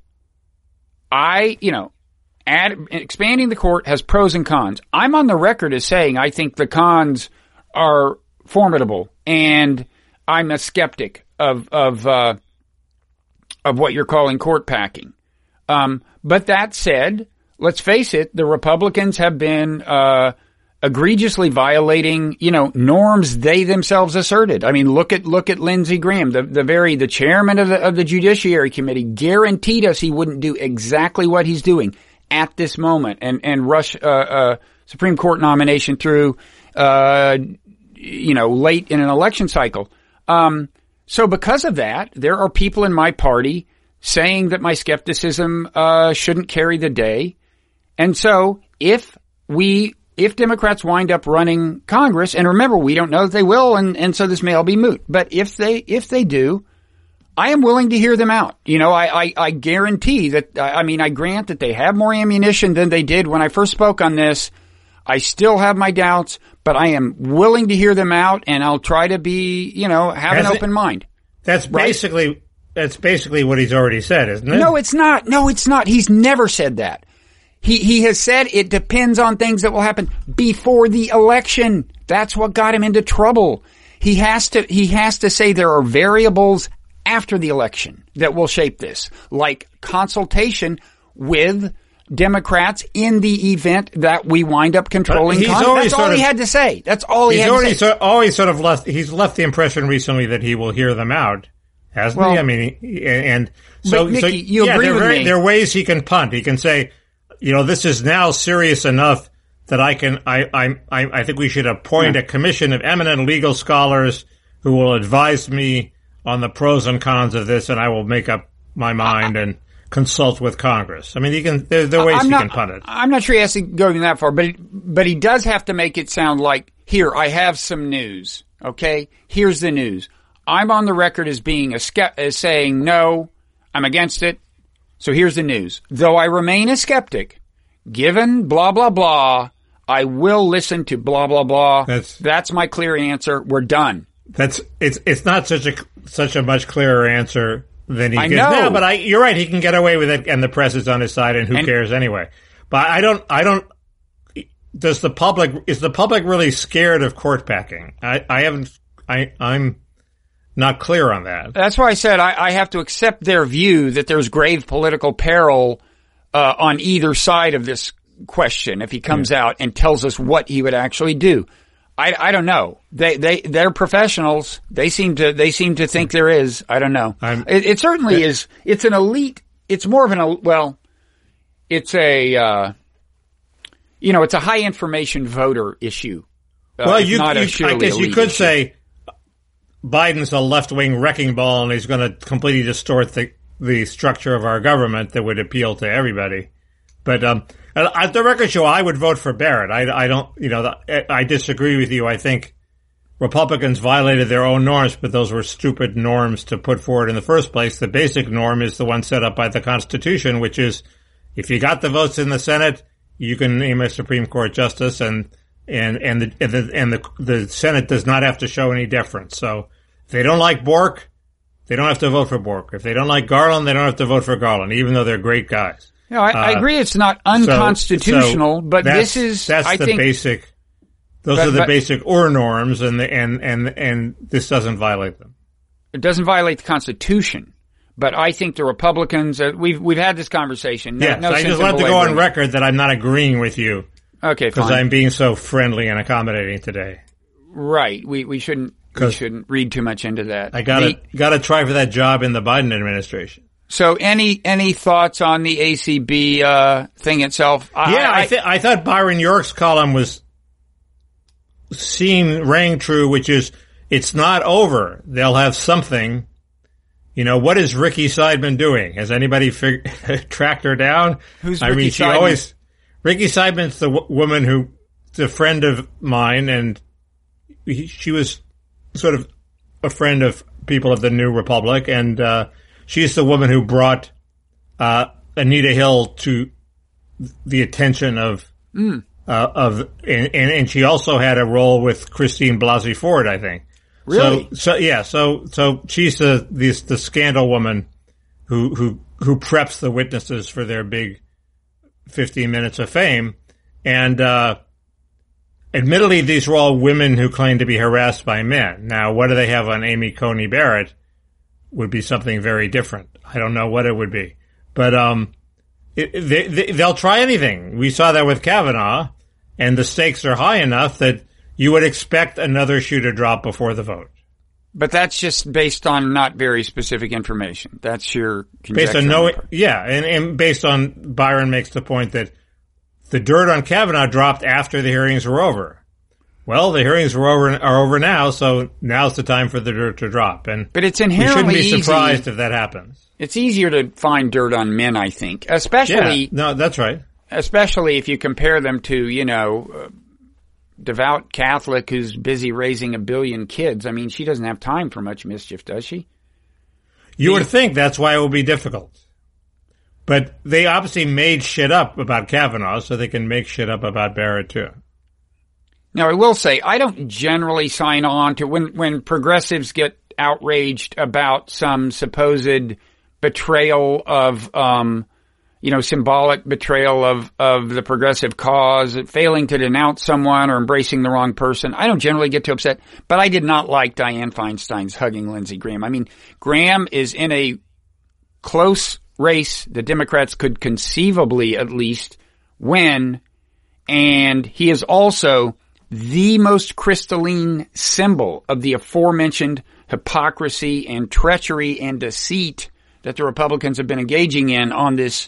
C: expanding the court has pros and cons. I'm on the record as saying I think the cons are formidable, and I'm a skeptic of what you're calling court packing. But that said, let's face it, the Republicans have been egregiously violating, norms they themselves asserted. I mean, look at Lindsey Graham, the chairman of the Judiciary Committee, guaranteed us he wouldn't do exactly what he's doing at this moment and rush Supreme Court nomination through late in an election cycle. So because of that, there are people in my party saying that my skepticism shouldn't carry the day. And so if Democrats wind up running Congress, and remember, we don't know that they will, and so this may all be moot, but if they do, I am willing to hear them out. I guarantee that, I grant that they have more ammunition than they did when I first spoke on this. I still have my doubts, but I am willing to hear them out, and I'll try to be, have an open mind.
B: That's basically what he's already said, isn't it?
C: No, it's not. He's never said that. He has said it depends on things that will happen before the election. That's what got him into trouble. He has to say there are variables after the election that will shape this, like consultation with Democrats in the event that we wind up controlling Congress. That's all he had to say. That's all he had to say.
B: He's left the impression recently that he will hear them out, hasn't he? I mean,
C: Nikki, you agree with me.
B: There are ways he can punt. He can say, this is now serious enough that I think we should appoint a commission of eminent legal scholars who will advise me on the pros and cons of this, and I will make up my mind and consult with Congress. I mean, there are ways he can punt it.
C: I'm not sure he has to go that far, but he does have to make it sound like, here, I have some news. Okay, here's the news. I'm on the record as being as saying no, I'm against it. So here's the news. Though I remain a skeptic, given blah blah blah, I will listen to blah blah blah. That's my clear answer. We're done.
B: It's not such a much clearer answer than he gives
C: now,
B: but you're right. He can get away with it, and the press is on his side, and who cares anyway? But I don't. Is the public really scared of court packing? I'm not clear on that.
C: That's why I said I have to accept their view that there's grave political peril on either side of this question if he comes out and tells us what he would actually do. I don't know. They're professionals. They seem to think there is. I don't know. It certainly is. It's an elite. It's more of it's a, it's a high information voter issue.
B: Well, I guess you could say Biden's a left-wing wrecking ball and he's going to completely distort the structure of our government that would appeal to everybody. But, at the record show, I would vote for Barrett. I disagree with you. I think Republicans violated their own norms, but those were stupid norms to put forward in the first place. The basic norm is the one set up by the Constitution, which is if you got the votes in the Senate, you can name a Supreme Court justice, and the Senate does not have to show any deference. So if they don't like Bork, they don't have to vote for Bork. If they don't like Garland, they don't have to vote for Garland, even though they're great guys.
C: No, I agree it's not unconstitutional, but this is, I think,
B: basic. Those are the basic norms, and this doesn't violate them.
C: It doesn't violate the Constitution, but I think the Republicans, we've had this conversation.
B: Yes, I just want to go on record that I'm not agreeing with you.
C: Okay, fine.
B: Because I'm being so friendly and accommodating today.
C: Right. We shouldn't read too much into that.
B: I gotta try for that job in the Biden administration.
C: So any thoughts on the ACB thing itself?
B: I thought Byron York's column rang true, which is it's not over. They'll have something. What is Ricky Seidman doing? Has anybody tracked her down?
C: Who's Ricky Seidman?
B: Ricky Seidman's the woman who's a friend of mine, and she was sort of a friend of people of the New Republic, and she's the woman who brought Anita Hill to the attention of and she also had a role with Christine Blasey Ford, I think.
C: Really?
B: So she's the scandal woman who preps the witnesses for their big 15 minutes of fame, and admittedly, these were all women who claim to be harassed by men. Now, what do they have on Amy Coney Barrett? Would be something very different. I don't know what it would be, but they'll try anything. We saw that with Kavanaugh, and the stakes are high enough that you would expect another shoe to drop before the vote.
C: But that's just based on not very specific information. That's your conjecture.
B: And based on Byron makes the point that the dirt on Kavanaugh dropped after the hearings were over. Well, the hearings are over now, so now's the time for the dirt to drop.
C: But it's inherently
B: you shouldn't be surprised if that happens.
C: It's easier to find dirt on men, I think, especially.
B: Yeah, no, that's right.
C: Especially if you compare them to, devout Catholic who's busy raising 1 billion kids. I mean, she doesn't have time for much mischief, does she?
B: You would think that's why it will be difficult. But they obviously made shit up about Kavanaugh, so they can make shit up about Barrett too.
C: Now, I will say, I don't generally sign on to when progressives get outraged about some supposed betrayal of, symbolic betrayal of the progressive cause, failing to denounce someone or embracing the wrong person. I don't generally get too upset, but I did not like Dianne Feinstein's hugging Lindsey Graham. I mean, Graham is in a close race the Democrats could conceivably at least win, and he is also the most crystalline symbol of the aforementioned hypocrisy and treachery and deceit that the Republicans have been engaging in on this,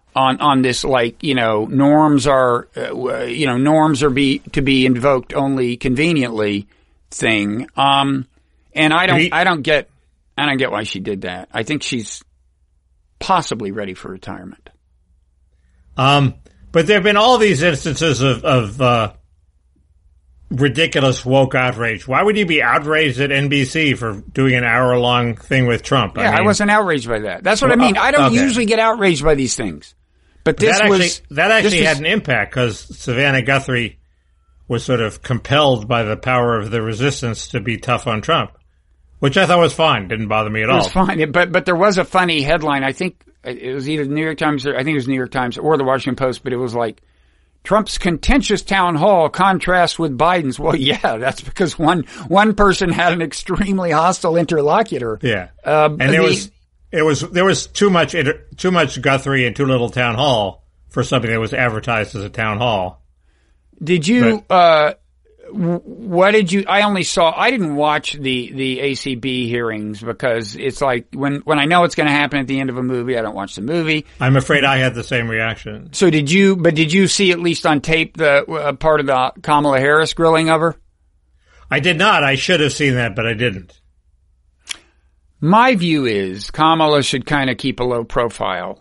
C: norms are to be invoked only conveniently thing. And I don't get why she did that. I think she's possibly ready for retirement.
B: But there have been all these instances of ridiculous woke outrage. Why would you be outraged at NBC for doing an hour-long thing with Trump?
C: I wasn't outraged by that. That's what I mean. I don't usually get outraged by these things. But that had an impact because Savannah Guthrie was sort of compelled by the power of the resistance to be tough on Trump, which I thought was fine. Didn't bother me at all. It was fine. But there was a funny headline. I think it was either the New York Times or the Washington Post, but it was like, Trump's contentious town hall contrasts with Biden's. Well, yeah, that's because one person had an extremely hostile interlocutor.
B: Yeah, and there was too much Guthrie and too little town hall for something that was advertised as a town hall.
C: Did you what did you? I didn't watch the ACB hearings because it's like when I know it's going to happen at the end of a movie, I don't watch the movie.
B: I'm afraid I had the same reaction.
C: So did you see at least on tape the part of the Kamala Harris grilling of her?
B: I did not. I should have seen that, but I didn't.
C: My view is Kamala should kind of keep a low profile.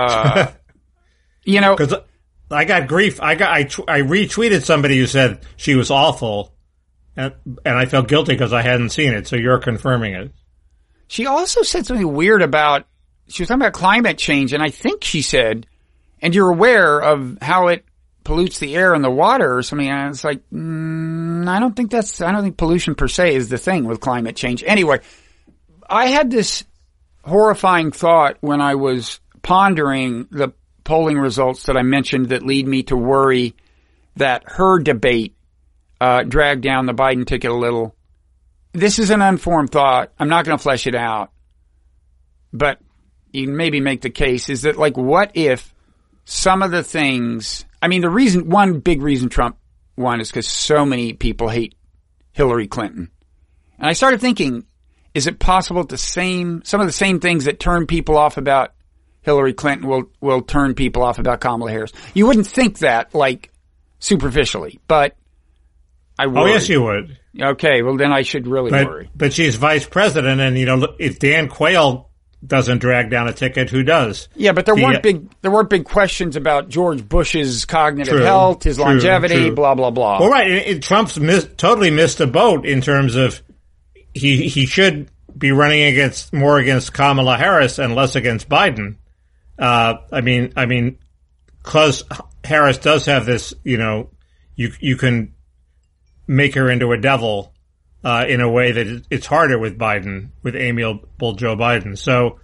B: Because I got grief. I retweeted somebody who said she was awful, and I felt guilty because I hadn't seen it. So you're confirming it.
C: She also said something weird about. She was talking about climate change, and I think she said, "And you're aware of how it pollutes the air and the water," or something. And it's like, I don't think pollution per se is the thing with climate change. Anyway, I had this horrifying thought when I was pondering the polling results that I mentioned that lead me to worry that her debate dragged down the Biden ticket a little. This is an unformed thought. I'm not going to flesh it out. But you can maybe make the case is that, like, what if some of the things... I mean, one big reason Trump won is because so many people hate Hillary Clinton. And I started thinking, is it possible some of the same things that turn people off about Hillary Clinton will turn people off about Kamala Harris? You wouldn't think that, like, superficially, but I would.
B: Oh, yes, you would.
C: Okay, well, then I should really worry.
B: But she's vice president, and, if Dan Quayle doesn't drag down a ticket, who does?
C: Yeah, but there weren't big questions about George Bush's cognitive health, his longevity, blah, blah, blah.
B: Well, right. Trump's totally missed a boat in terms of he should be running more against Kamala Harris and less against Biden. I mean, because Harris does have this, you can make her into a devil, in a way that it's harder with Biden, with amiable Joe Biden. So,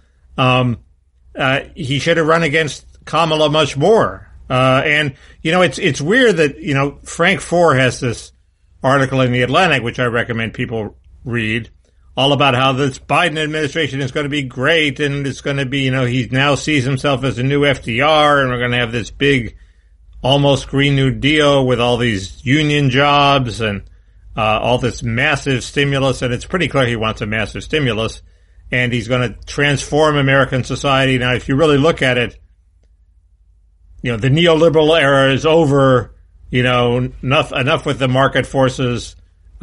B: he should have run against Kamala much more. And, it's weird that, Frank Foer has this article in The Atlantic, which I recommend people read, all about how this Biden administration is going to be great, and it's going to be, he now sees himself as a new FDR, and we're going to have this big, almost Green New Deal with all these union jobs and all this massive stimulus, and it's pretty clear he wants a massive stimulus, and he's going to transform American society. Now, if you really look at it, the neoliberal era is over, enough with the market forces.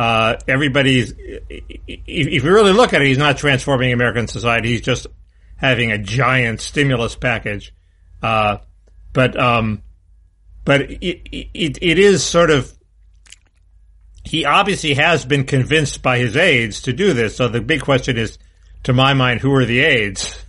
B: If you really look at it, he's not transforming American society. He's just having a giant stimulus package. But it is sort of, he obviously has been convinced by his aides to do this. So the big question is, to my mind, who are the aides?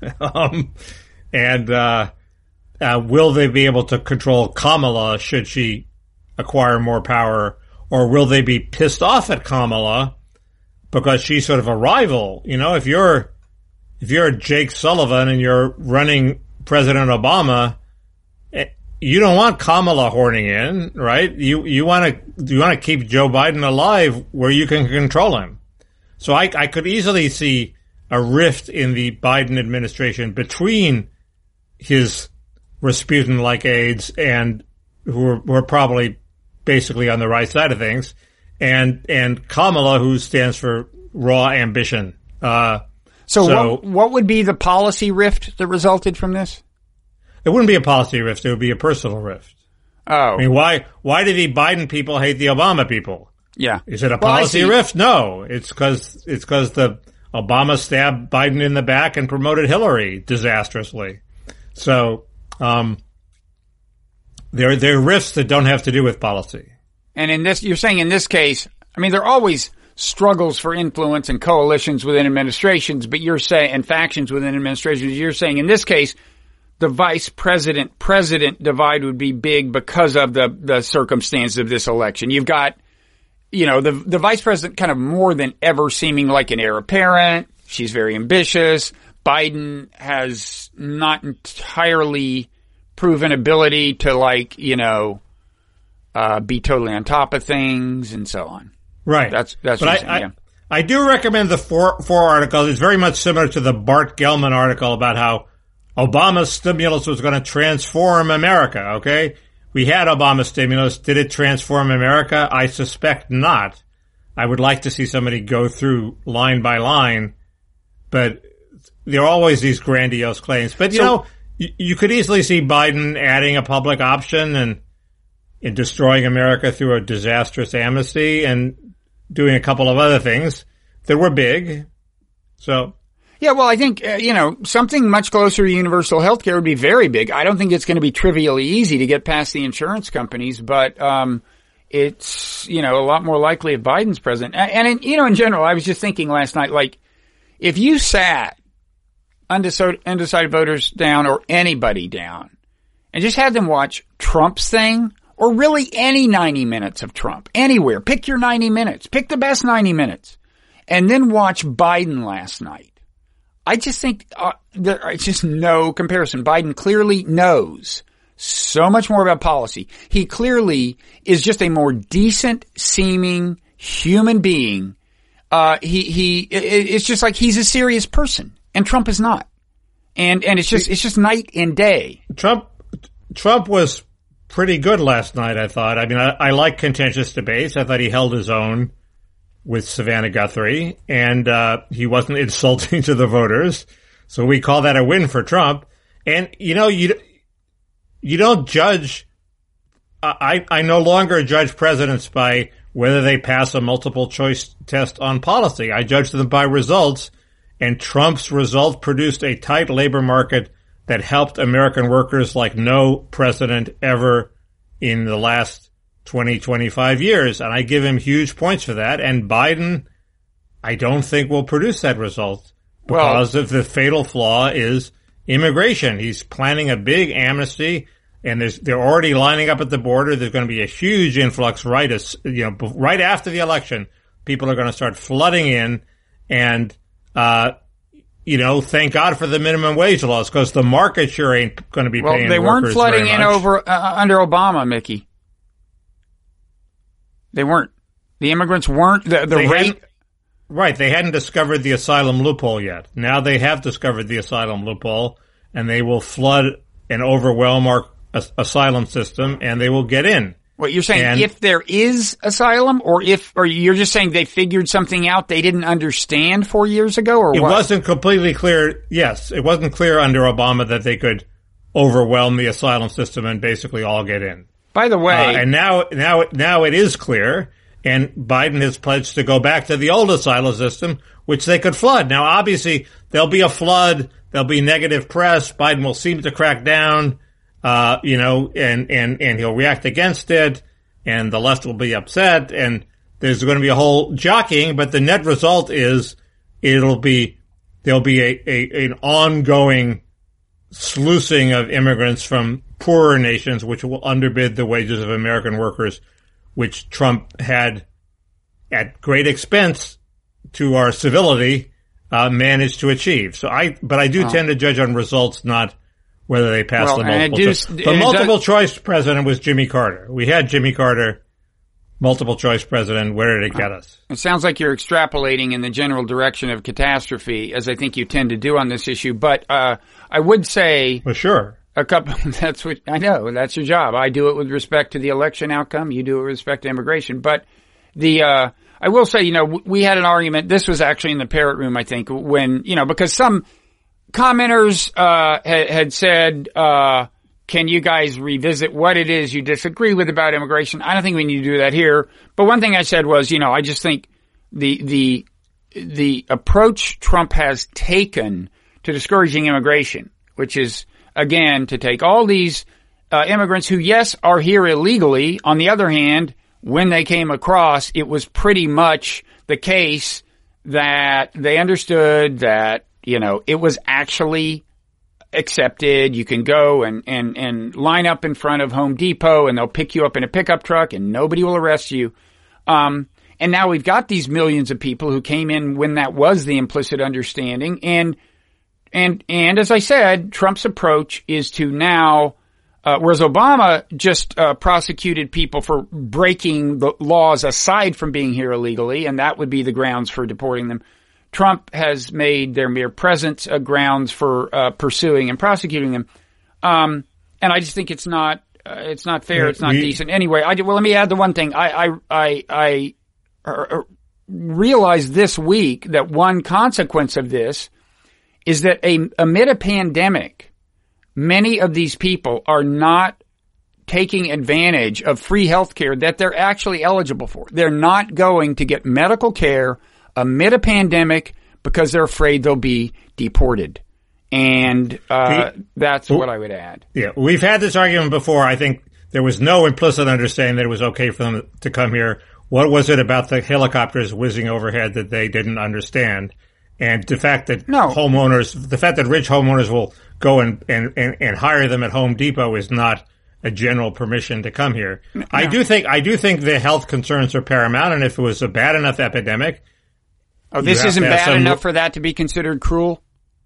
B: Will they be able to control Kamala should she acquire more power? Or will they be pissed off at Kamala because she's sort of a rival? If you're Jake Sullivan and you're running President Obama, you don't want Kamala horning in, right? You want to keep Joe Biden alive where you can control him. So I could easily see a rift in the Biden administration between his Rasputin-like aides and who are probably basically on the right side of things, and Kamala, who stands for raw ambition. So
C: what would be the policy rift that resulted from this?
B: It wouldn't be a policy rift; it would be a personal rift.
C: Oh,
B: I mean, why do the Biden people hate the Obama people?
C: Yeah,
B: is it a policy rift? No, it's because the Obama stabbed Biden in the back and promoted Hillary disastrously. So, There are rifts that don't have to do with policy.
C: And you're saying in this case, I mean, there are always struggles for influence and coalitions within administrations, but and factions within administrations. You're saying in this case, the vice president divide would be big because of the circumstances of this election. You've got, the vice president kind of more than ever seeming like an heir apparent. She's very ambitious. Biden has not entirely proven ability to be totally on top of things and so on.
B: Right.
C: That's what I'm saying.
B: I do recommend the four articles. It's very much similar to the Bart Gellman article about how Obama's stimulus was going to transform America. Okay. we had Obama stimulus. Did it transform America? I suspect not. I would like to see somebody go through line by line, but there are always these grandiose claims. But, you could easily see Biden adding a public option and destroying America through a disastrous amnesty and doing a couple of other things that were big. So,
C: yeah, well, I think, something much closer to universal health care would be very big. I don't think it's going to be trivially easy to get past the insurance companies, but it's, a lot more likely if Biden's president. And in general, I was just thinking last night, like, if you sat undecided voters down or anybody down and just had them watch Trump's thing, or really any 90 minutes of Trump, anywhere, pick your 90 minutes, pick the best 90 minutes, and then watch Biden last night. I just think there's just no comparison. Biden clearly knows so much more about policy. He clearly is just a more decent seeming human being. It's just like he's a serious person, and Trump is not. And it's just night and day.
B: Trump was pretty good last night, I thought. I mean, I like contentious debates. I thought he held his own with Savannah Guthrie, and he wasn't insulting to the voters. So we call that a win for Trump. And, you don't judge. I no longer judge presidents by whether they pass a multiple choice test on policy. I judge them by results. And Trump's result produced a tight labor market that helped American workers like no president ever in the last 20, 25 years. And I give him huge points for that. And Biden, I don't think will produce that result because of the fatal flaw is immigration. He's planning a big amnesty, and they're already lining up at the border. There's going to be a huge influx right after the election. People are going to start flooding in, and thank God for the minimum wage laws, because the market sure ain't going to be paying workers very much.
C: Well, they weren't flooding in under Obama, Mickey. They weren't. The immigrants weren't. The rate.
B: Right. They hadn't discovered the asylum loophole yet. Now they have discovered the asylum loophole, and they will flood and overwhelm our asylum system, and they will get in.
C: What you're saying, if there is asylum, or you're just saying they figured something out they didn't understand 4 years ago, or
B: what? It
C: what?
B: wasn't completely clear. Yes, it wasn't clear under Obama that they could overwhelm the asylum system and basically all get in.
C: By the way,
B: and now it is clear, and Biden has pledged to go back to the old asylum system, which they could flood. Now, obviously, there'll be a flood. There'll be negative press. Biden will seem to crack down. And he'll react against it, and the left will be upset, and there's going to be a whole jockeying, but the net result is there'll be an ongoing sluicing of immigrants from poorer nations, which will underbid the wages of American workers, which Trump had at great expense to our civility, managed to achieve. But I do tend to judge on results, not whether they passed the multiple choice. The multiple choice president was Jimmy Carter. We had Jimmy Carter, multiple choice president. Where did it get us?
C: It sounds like you're extrapolating in the general direction of catastrophe, as I think you tend to do on this issue. But I would say,
B: well, sure,
C: a couple. That's what I know. That's your job. I do it with respect to the election outcome. You do it with respect to immigration. But I will say, we had an argument. This was actually in the Parrot Room, I think, when because some commenters had said, can you guys revisit what it is you disagree with about immigration? I don't think we need to do that here. But one thing I said was, I just think the approach Trump has taken to discouraging immigration, which is, again, to take all these immigrants who, yes, are here illegally. On the other hand, when they came across, it was pretty much the case that they understood that it was actually accepted. You can go and line up in front of Home Depot, and they'll pick you up in a pickup truck, and nobody will arrest you. And now we've got these millions of people who came in when that was the implicit understanding. And as I said, Trump's approach is to now, whereas Obama just prosecuted people for breaking the laws aside from being here illegally, and that would be the grounds for deporting them. Trump has made their mere presence grounds for pursuing and prosecuting them. And I just think it's not It's not fair. It's not decent. Anyway, well, let me add the one thing. I realized this week that one consequence of this is that amid a pandemic, many of these people are not taking advantage of free health care that they're actually eligible for. They're not going to get medical care amid a pandemic because they're afraid they'll be deported. And that's what I would add.
B: Yeah, we've had this argument before. I think there was no implicit understanding that it was okay for them to come here. What was it about the helicopters whizzing overhead that they didn't understand? And the fact that rich homeowners will go and hire them at Home Depot is not a general permission to come here. No. I do think the health concerns are paramount, and if it was a bad enough epidemic,
C: this isn't bad enough for that to be considered cruel.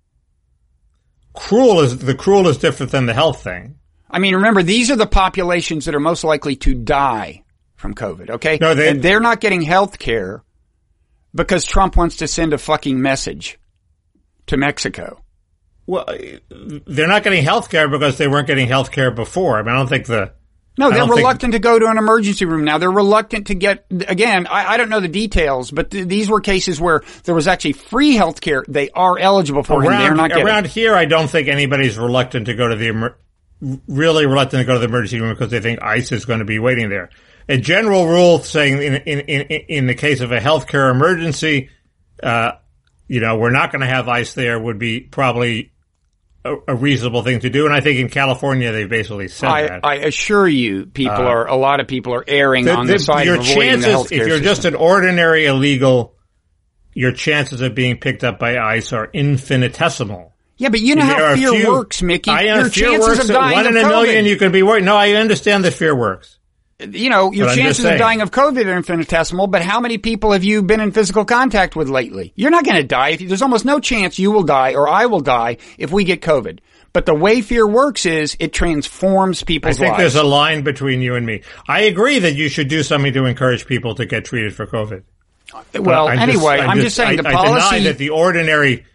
B: Cruel is different than the health thing.
C: I mean, remember, these are the populations that are most likely to die from COVID. Okay,
B: no,
C: and they're not getting health care because Trump wants to send a fucking message to Mexico.
B: Well, they're not getting health care because they weren't getting health care before. I mean, I don't think they're
C: reluctant to go to an emergency room now. They're reluctant to get, again, I don't know the details, but these were cases where there was actually free health care they are eligible for, and they're not getting.
B: Around here, I don't think anybody's reluctant to go to the emergency room because they think ICE is going to be waiting there. A general rule saying in the case of a healthcare emergency, we're not going to have ICE there would be probably a reasonable thing to do. And I think in California, they basically said that.
C: I assure you, a lot of people are erring on the side of avoiding the healthcare system.
B: If you're just an ordinary illegal, your chances of being picked up by ICE are infinitesimal.
C: Yeah, but you know how fear works, Mickey. Your chances of dying of COVID.
B: 1 in a million you can be worried. No, I understand that fear works.
C: Your chances of dying of COVID are infinitesimal, but how many people have you been in physical contact with lately? You're not going to die. There's almost no chance you will die or I will die if we get COVID. But the way fear works is it transforms people's lives.
B: I think there's a line between you and me. I agree that you should do something to encourage people to get treated for COVID.
C: Well, I'm just saying the policy.
B: I deny that the ordinary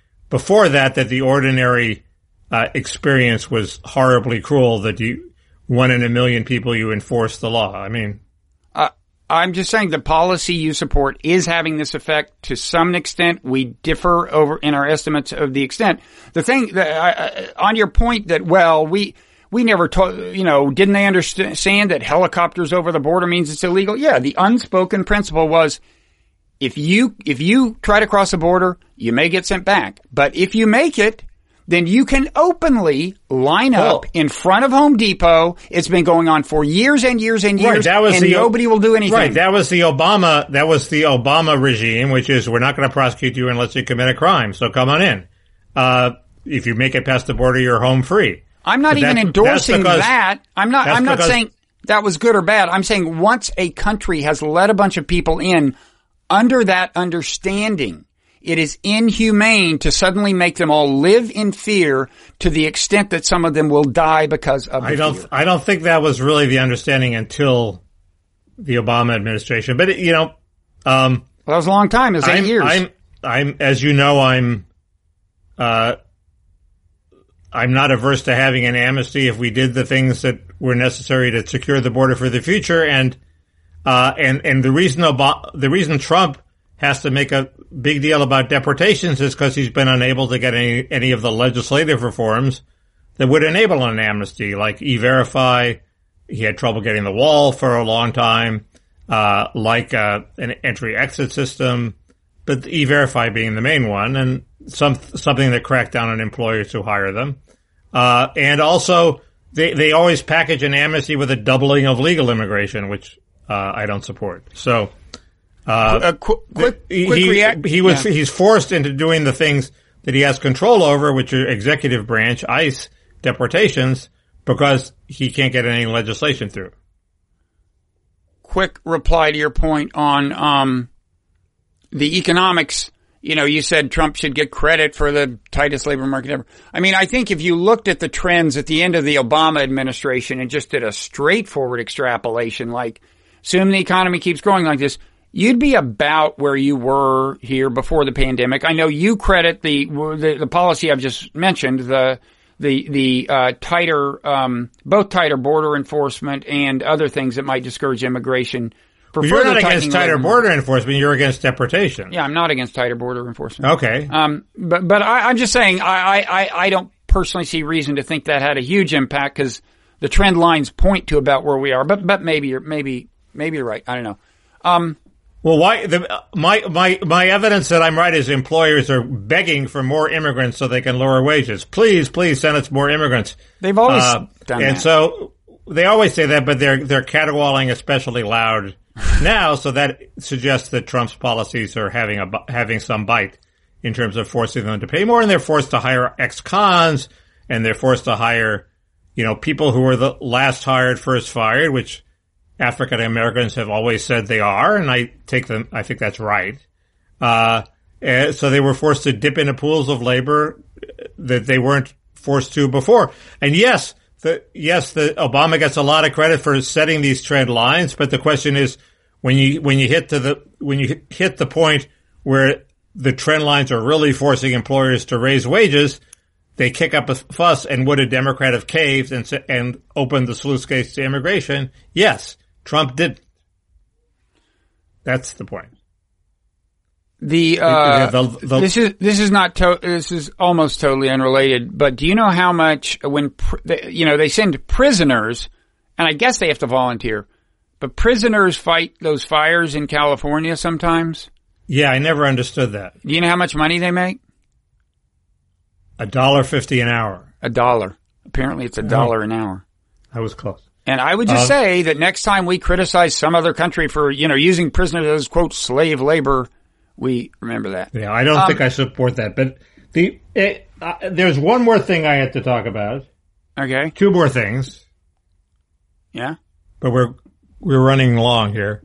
B: experience was horribly cruel, that 1 in a million people you enforce the law. I mean,
C: I'm just saying the policy you support is having this effect to some extent. We differ over in our estimates of the extent. The thing that, on your point that, we never didn't they understand that helicopters over the border means it's illegal? Yeah. The unspoken principle was if you try to cross the border, you may get sent back. But if you make it, then you can openly line up in front of Home Depot. It's been going on for years and years and years, and nobody will do anything.
B: Right, that was the Obama regime, which is we're not going to prosecute you unless you commit a crime, so come on in. If you make it past the border, you're home free.
C: I'm not even endorsing that. I'm not saying that was good or bad. I'm saying once a country has let a bunch of people in under that understanding, it is inhumane to suddenly make them all live in fear to the extent that some of them will die because of fear.
B: I don't think that was really the understanding until the Obama administration. But that
C: was a long time. It was 8 years.
B: I'm not averse to having an amnesty if we did the things that were necessary to secure the border for the future. And the reason Trump has to make a big deal about deportations is because he's been unable to get any of the legislative reforms that would enable an amnesty, like E-Verify. He had trouble getting the wall for a long time, like an entry-exit system, but E-Verify being the main one, and something that cracked down on employers who hire them. And also, they always package an amnesty with a doubling of legal immigration, which I don't support. So he's forced into doing the things that he has control over, which are executive branch, ICE, deportations, because he can't get any legislation through.
C: Quick reply to your point on the economics. You said Trump should get credit for the tightest labor market ever. I mean, I think if you looked at the trends at the end of the Obama administration and just did a straightforward extrapolation, like assume the economy keeps growing like this, you'd be about where you were here before the pandemic. I know you credit the policy I've just mentioned, the the tighter, both tighter border enforcement and other things that might discourage immigration.
B: But you're not against tighter border enforcement. You're against deportation.
C: Yeah, I'm not against tighter border enforcement.
B: Okay.
C: But I'm just saying I don't personally see reason to think that had a huge impact because the trend lines point to about where we are. But maybe you're right. I don't know.
B: Well, why my evidence that I'm right is employers are begging for more immigrants so they can lower wages. Please send us more immigrants.
C: They've always done that.
B: And so they always say that, but they're caterwauling especially loud now, so that suggests that Trump's policies are having some bite in terms of forcing them to pay more, and they're forced to hire ex-cons, and they're forced to hire, people who were the last hired, first fired, which African Americans have always said they are, and I think that's right. So they were forced to dip into pools of labor that they weren't forced to before. And yes, the Obama gets a lot of credit for setting these trend lines, but the question is, when you hit the point where the trend lines are really forcing employers to raise wages, they kick up a fuss. And would a Democrat have caved and opened the sluice gates to immigration? Yes, Trump didn't. That's the point.
C: This is almost totally unrelated, but do you know how much they send prisoners, and I guess they have to volunteer, but prisoners fight those fires in California sometimes?
B: Yeah, I never understood that.
C: Do you know how much money they make?
B: $1.50 an hour.
C: $1. Apparently it's $1 an hour.
B: I was close.
C: And I would just say that next time we criticize some other country for, using prisoners as, quote, slave labor, we remember that.
B: Yeah, I don't think I support that. But there's one more thing I had to talk about.
C: Okay.
B: Two more things.
C: Yeah.
B: But we're running long here.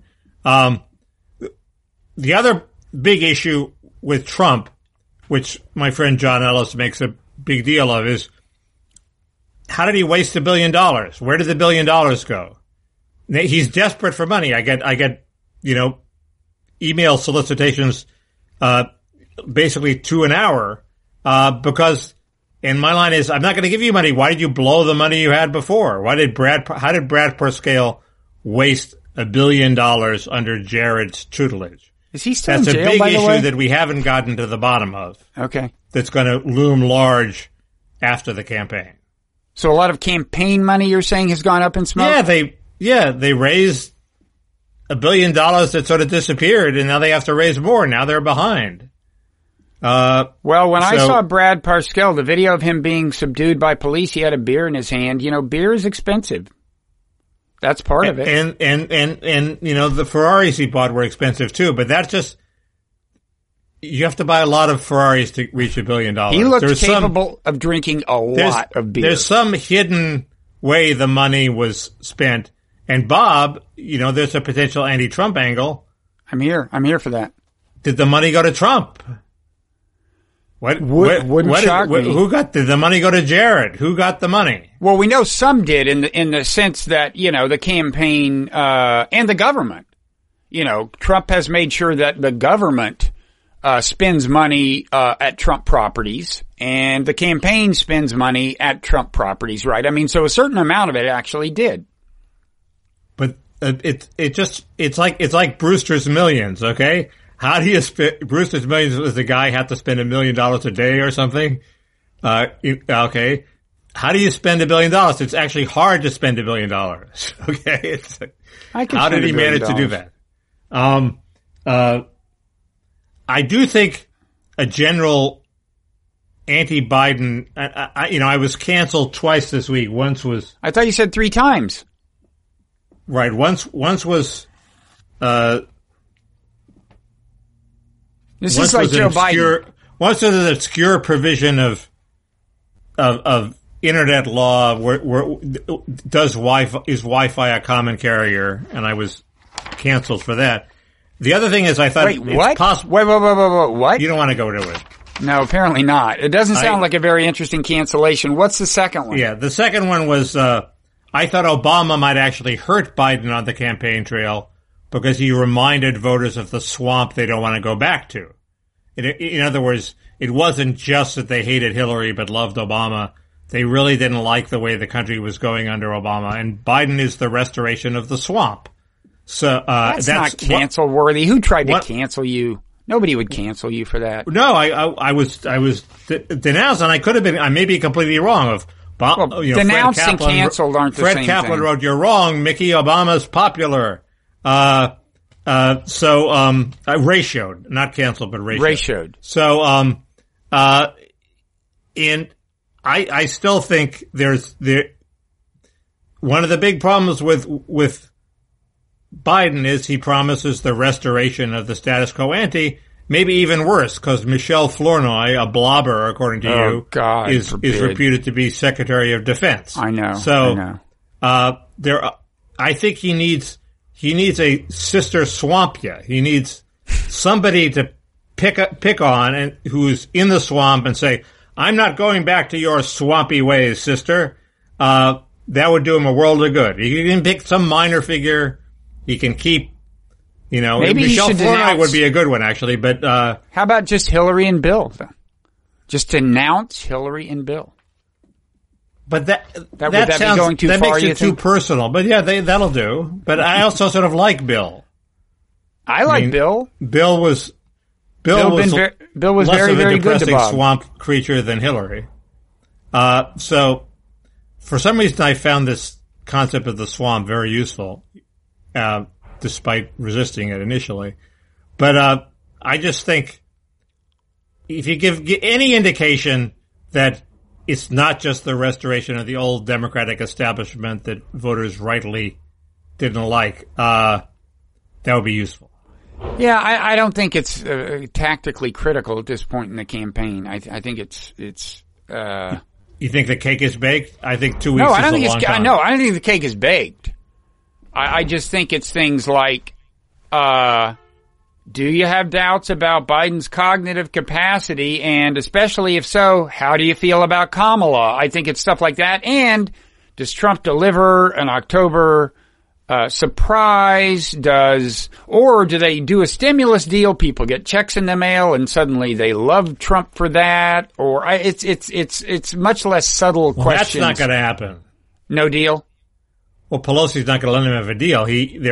B: The other big issue with Trump, which my friend John Ellis makes a big deal of, is how did he waste $1 billion? Where did the $1 billion go? He's desperate for money. I get email solicitations, basically 2 an hour, because, and my line is, I'm not going to give you money. Why did you blow the money you had before? How did Brad Parscale waste $1 billion under Jared's tutelage?
C: Is he still in jail, by the way?
B: That's a big issue that we haven't gotten to the bottom of.
C: Okay.
B: That's going to loom large after the campaign.
C: So a lot of campaign money, you're saying, has gone up in smoke?
B: They raised $1 billion that sort of disappeared, and now they have to raise more. Now they're behind.
C: I saw Brad Parscale, the video of him being subdued by police, he had a beer in his hand. Beer is expensive. That's part of it.
B: And the Ferraris he bought were expensive too, but that's just, you have to buy a lot of Ferraris to reach $1 billion.
C: He looked capable of drinking a lot of beer.
B: There's some hidden way the money was spent. And Bob, there's a potential anti-Trump angle.
C: I'm here for that.
B: Did the money go to Trump?
C: Wouldn't shock me.
B: Did the money go to Jared? Who got the money?
C: Well, we know some did in the sense that, the campaign, and the government. Trump has made sure that the government, spends money, at Trump properties, and the campaign spends money at Trump properties, right? I mean, so a certain amount of it actually did.
B: But, it's like Brewster's Millions, okay? How do you spend Brewster's Millions? Does the guy have to spend $1 million a day or something? Okay. How do you spend $1 billion? It's actually hard to spend $1 billion. Okay. How did he manage to do that? I do think a general anti-Biden, I was canceled twice this week. Once was,
C: I thought you said 3 times.
B: Right. Once was,
C: this is like Joe Biden.
B: Once there's an obscure provision of internet law where is Wi-Fi a common carrier, and I was canceled for that. The other thing is, I thought
C: what? Wait, what?
B: You don't want to go to it.
C: No, apparently not. It doesn't sound like a very interesting cancellation. What's the second one?
B: Yeah, the second one was, I thought Obama might actually hurt Biden on the campaign trail because he reminded voters of the swamp they don't want to go back to. In other words, it wasn't just that they hated Hillary but loved Obama. They really didn't like the way the country was going under Obama, and Biden is the restoration of the swamp. So
C: that's not cancel worthy. Who tried to cancel you? Nobody would cancel you for that.
B: No, I was denounced, and I could have been. I may be completely wrong.
C: Denounced and canceled aren't the same thing.
B: Fred Kaplan wrote, "You're wrong. Mickey Obama's popular." Ratioed, not canceled, but ratioed.
C: Ratioed.
B: So, I still think one of the big problems with Biden is he promises the restoration of the status quo ante, maybe even worse, because Michelle Flournoy, a blobber, according to you, is reputed to be Secretary of Defense.
C: I know.
B: So, I think he needs a sister Swampia. He needs somebody to pick on and who's in the swamp and say, "I'm not going back to your swampy ways, sister." That would do him a world of good. He can pick some minor figure. He can keep,
C: maybe
B: Michelle Flournoy would be a good one, actually, but,
C: how about just Hillary and Bill, though? Just denounce Hillary and Bill.
B: But that
C: be going too far,
B: makes it too personal. But yeah, that'll do. But I also sort of like Bill.
C: I like Bill.
B: Bill was
C: less very, very good to Bob.
B: Swamp creature than Hillary. So for some reason I found this concept of the swamp very useful, despite resisting it initially. But, I just think if you give any indication that it's not just the restoration of the old Democratic establishment that voters rightly didn't like, that would be useful.
C: Yeah, I don't think it's tactically critical at this point in the campaign. I think it's.
B: You think the cake is baked? I think 2 weeks.
C: No, I don't
B: is
C: think
B: a long time.
C: No, I don't think the cake is baked. I just think it's things like, do you have doubts about Biden's cognitive capacity? And especially if so, how do you feel about Kamala? I think it's stuff like that. And does Trump deliver an October surprise? Or do they do a stimulus deal? People get checks in the mail and suddenly they love Trump for that. Or it's much less subtle questions.
B: That's not going to happen.
C: No deal.
B: Well, Pelosi's not going to let him have a deal.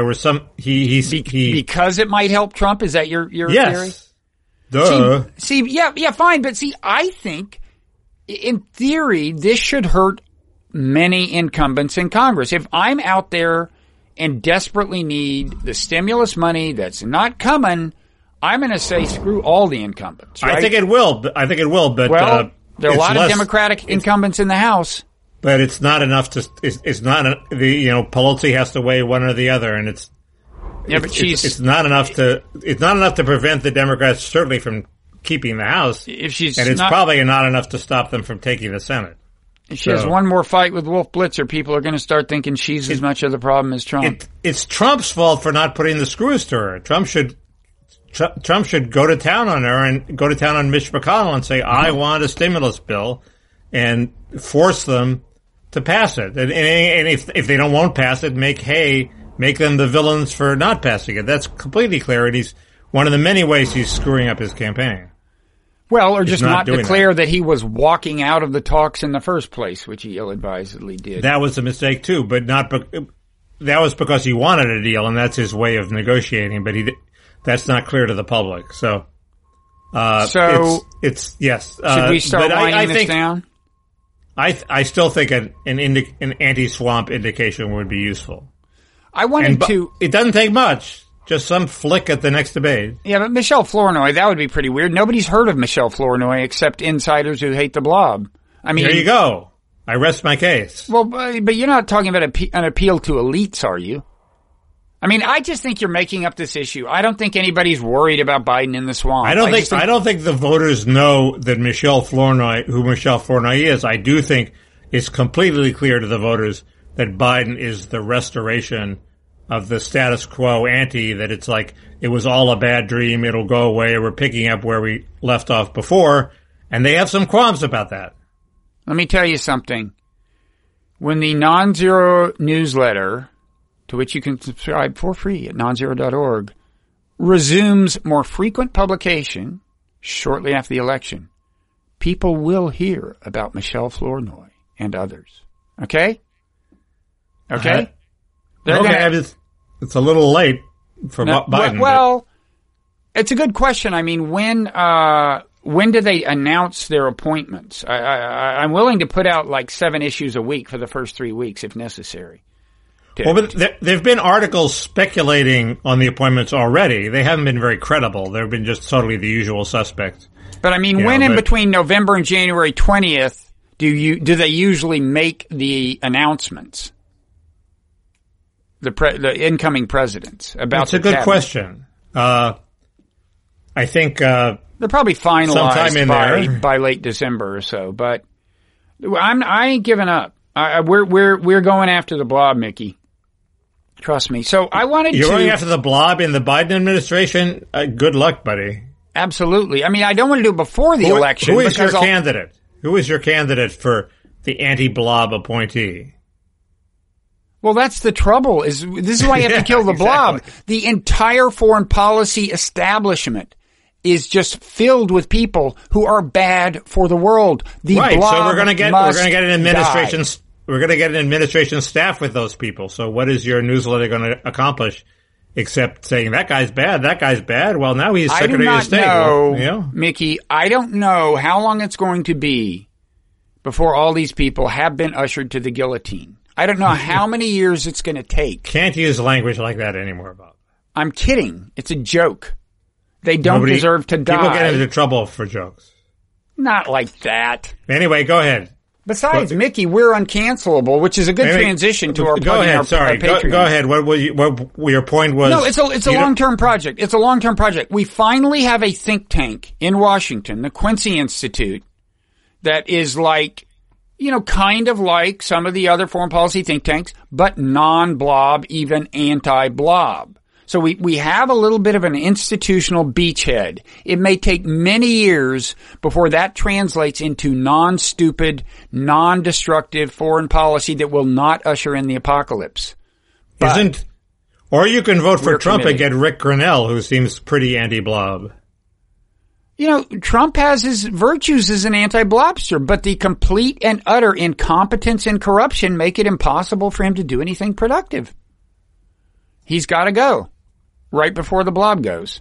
C: Because it might help Trump. Is that your theory?
B: Duh.
C: Yeah, fine. But I think in theory, this should hurt many incumbents in Congress. If I'm out there and desperately need the stimulus money that's not coming, I'm going to say screw all the incumbents. Right?
B: I think it will. But
C: there are a lot of Democratic incumbents in the House.
B: But it's not enough to. It's not Pelosi has to weigh one or the other, and it's not enough to. It's not enough to prevent the Democrats certainly from keeping the House. It's probably not enough to stop them from taking the Senate.
C: If she has one more fight with Wolf Blitzer, people are going to start thinking she's as much of the problem as Trump.
B: It's Trump's fault for not putting the screws to her. Trump should go to town on her and go to town on Mitch McConnell and say, "I want a stimulus bill," and force them to pass it. And if they won't pass it, make them the villains for not passing it. That's completely clear. And he's one of the many ways he's screwing up his campaign.
C: Well, or just not declare that he was walking out of the talks in the first place, which he ill-advisedly did.
B: That was a mistake too, but that was because he wanted a deal, and that's his way of negotiating. But that's not clear to the public. So it's yes.
C: Should we start winding this down?
B: I still think an anti-swamp indication would be useful. It doesn't take much. Just some flick at the next debate.
C: Yeah, but Michelle Flournoy, that would be pretty weird. Nobody's heard of Michelle Flournoy except insiders who hate the blob. I mean,
B: there you go. I rest my case.
C: Well, but you're not talking about an appeal to elites, are you? I mean, I just think you're making up this issue. I don't think anybody's worried about Biden in the swamp.
B: I don't think the voters know that who Michelle Flournoy is. I do think it's completely clear to the voters that Biden is the restoration of the status quo ante, that it's like it was all a bad dream, it'll go away, we're picking up where we left off before, and they have some qualms about that.
C: Let me tell you something. When the Non-Zero newsletter, to which you can subscribe for free at nonzero.org, resumes more frequent publication shortly after the election, people will hear about Michelle Flournoy and others. Okay? Okay?
B: It's a little late for Biden.
C: Well, it's a good question. I mean, when do they announce their appointments? I'm willing to put out like 7 issues a week for the first 3 weeks if necessary.
B: Well, but there have been articles speculating on the appointments already. They haven't been very credible. They've been just totally the usual suspects.
C: But I mean, between November and January 20th do they usually make the announcements? The incoming presidents about
B: It's a good question. I think
C: they're probably finalized by late December or so. But I ain't giving up. We're going after the blob, Mickey. Trust me. So I wanted
B: You're going after the blob in the Biden administration? Good luck, buddy.
C: Absolutely. I mean, I don't want to do it before the election.
B: Who is your candidate? Who is your candidate for the anti-blob appointee?
C: Well, that's the trouble. This is why you have to kill the blob.
B: Exactly.
C: The entire foreign policy establishment is just filled with people who are bad for the world. The
B: right.
C: blob
B: So we're going to get an administration.
C: Die.
B: We're going to get an administration staff with those people. So what is your newsletter going to accomplish? Except saying that guy's bad. That guy's bad. Well, now he's Secretary of State.
C: Mickey, I don't know how long it's going to be before all these people have been ushered to the guillotine. I don't know how many years it's going to take.
B: Can't use language like that anymore, Bob.
C: I'm kidding. It's a joke. They don't deserve to die.
B: People get into trouble for jokes.
C: Not like that.
B: Anyway, go ahead.
C: Besides, Mickey, we're uncancelable, which is a good transition to our
B: Go ahead. Sorry. Go ahead. What your point was?
C: No, it's a long-term project. It's a long-term project. We finally have a think tank in Washington, the Quincy Institute, that is like, kind of like some of the other foreign policy think tanks, but non-blob, even anti-blob. So we have a little bit of an institutional beachhead. It may take many years before that translates into non-stupid, non-destructive foreign policy that will not usher in the apocalypse.
B: Or you can vote for Trump and get Rick Grenell, who seems pretty anti-blob.
C: Trump has his virtues as an anti-blobster, but the complete and utter incompetence and corruption make it impossible for him to do anything productive. He's got to go right before the blob goes.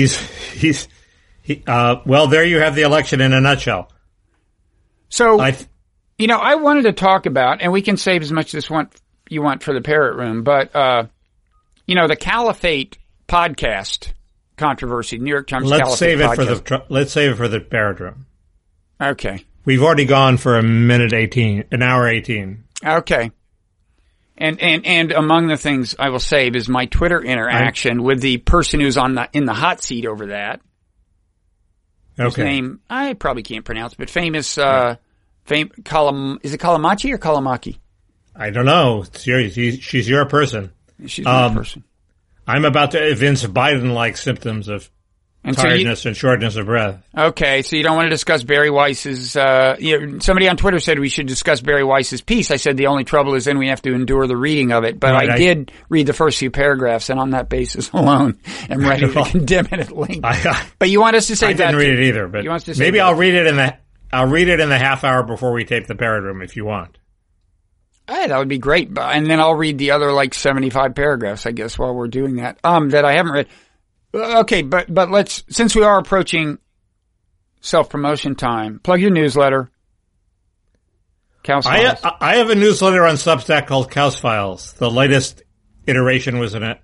B: Well, there you have the election in a nutshell.
C: So, I wanted to talk about, and we can save as much as you want for the Parrot Room, but, the Caliphate podcast controversy, New York Times
B: Let's save it for the Parrot Room.
C: Okay.
B: We've already gone for an hour 18.
C: Okay. And among the things I will save is my Twitter interaction with the person who's in the hot seat over that.
B: Okay.
C: His name I probably can't pronounce, but famous, is it Kalamachi or Kalamaki?
B: I don't know. She's your person.
C: She's my person.
B: I'm about to evince Biden-like symptoms of tiredness and shortness of breath.
C: Okay, so you don't want to discuss Barry Weiss's, somebody on Twitter said we should discuss Barry Weiss's piece. I said the only trouble is then we have to endure the reading of it. But right, I did read the first few paragraphs, and on that basis alone, I'm ready to condemn it at length. But you want us to say that? I
B: didn't read it either, but maybe I'll read it in the half hour before we tape the Parrot Room if you want.
C: Hey, that would be great. And then I'll read the other 75 paragraphs, I guess, while we're doing that, that I haven't read. Okay, but since we are approaching self-promotion time, plug your newsletter. Chaos Files.
B: I have a newsletter on Substack called Chaos Files. The latest iteration was a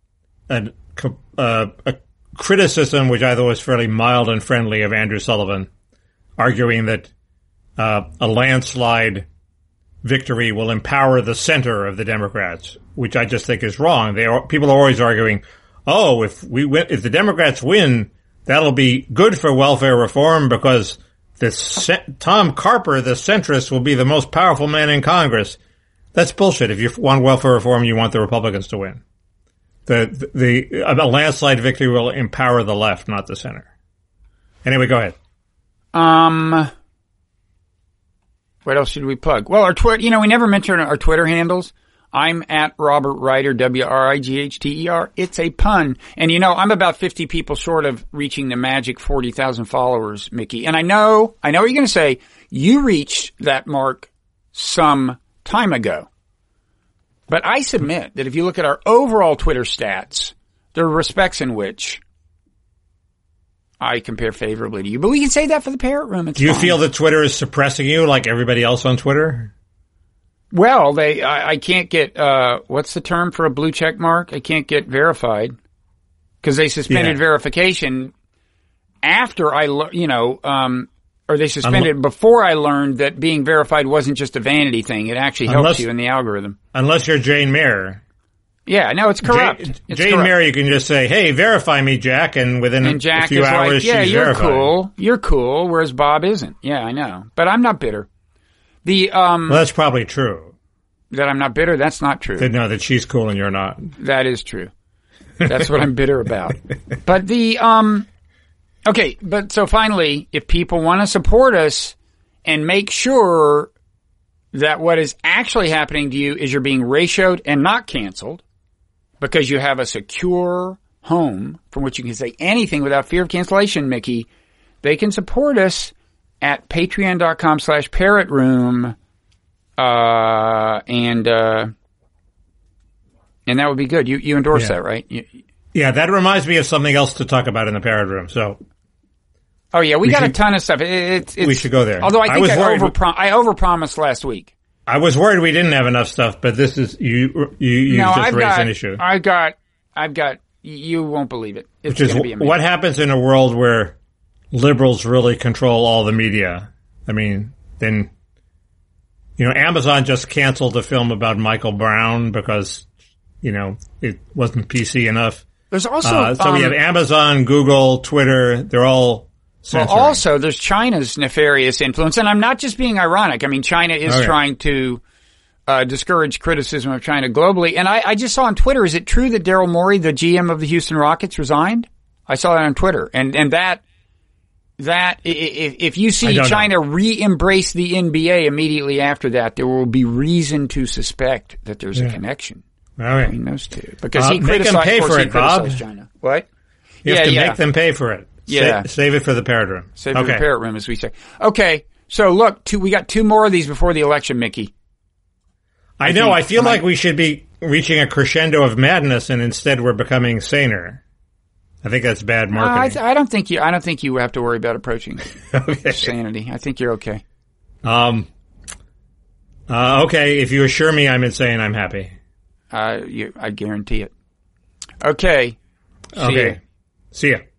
B: criticism, which I thought was fairly mild and friendly, of Andrew Sullivan, arguing that a landslide victory will empower the center of the Democrats, which I just think is wrong. People are always arguing, if the Democrats win, that'll be good for welfare reform because Tom Carper, the centrist, will be the most powerful man in Congress. That's bullshit. If you want welfare reform, you want the Republicans to win. A landslide victory will empower the left, not the center. Anyway, go ahead.
C: What else should we plug? Well, our Twitter, we never mention our Twitter handles. I'm at Robert Reiter, WRIGHTER. It's a pun. And I'm about 50 people short of reaching the magic 40,000 followers, Mickey. And I know what you're going to say. You reached that mark some time ago. But I submit that if you look at our overall Twitter stats, there are respects in which I compare favorably to you. But we can say that for the Parrot Room. It's
B: Do you
C: fine.
B: feel that Twitter is suppressing you like everybody else on Twitter?
C: Well, I can't get, what's the term for a blue check mark? I can't get verified because they suspended verification after or they suspended before I learned that being verified wasn't just a vanity thing. It actually helps you in the algorithm.
B: Unless you're Jane Mayer.
C: Yeah, no, it's corrupt.
B: Jane Mayer, you can just say, hey, verify me, Jack, and within
C: Jack
B: a few
C: is
B: hours,
C: like, yeah,
B: she's
C: you're
B: verified.
C: cool. You're cool, whereas Bob isn't. Yeah, I know. But I'm not bitter.
B: Well, that's probably true.
C: That I'm not bitter, that's not true.
B: That she's cool and you're not.
C: That is true. That's what I'm bitter about. But okay, but so finally, if people want to support us and make sure that what is actually happening to you is you're being ratioed and not canceled because you have a secure home from which you can say anything without fear of cancellation, Mickey, they can support us at patreon.com/parrotroom. And that would be good. You endorse that, right?
B: Yeah, that reminds me of something else to talk about in the Parrot Room. So,
C: we got a ton of stuff. We
B: should go there.
C: Although I think I overpromised last week.
B: I was worried we didn't have enough stuff, but this is you just raised an issue.
C: I've got. You won't believe it. It's
B: Which is
C: going to be amazing.
B: what happens in a world where liberals really control all the media. I mean, then. Amazon just canceled a film about Michael Brown because, it wasn't PC enough.
C: There's also...
B: so we have Amazon, Google, Twitter. They're all censoring.
C: Well, also, there's China's nefarious influence. And I'm not just being ironic. I mean, China is trying to discourage criticism of China globally. And I just saw on Twitter, is it true that Daryl Morey, the GM of the Houston Rockets, resigned? I saw that on Twitter. And that if you see China re-embrace the NBA immediately after that, there will be reason to suspect that there's a connection between those two. Because he criticized,
B: pay for it, Bob.
C: China. What?
B: You have to make them pay for it.
C: Yeah.
B: Save it for the Parrot Room.
C: Save it for the Parrot Room, as we say. Okay. So look, we got two more of these before the election, Mickey.
B: I know. I feel like we should be reaching a crescendo of madness, and instead we're becoming saner. I think that's bad marketing.
C: I don't think you have to worry about approaching sanity. I think you're okay.
B: Okay. If you assure me I'm insane, I'm happy.
C: I guarantee it. Okay.
B: See ya.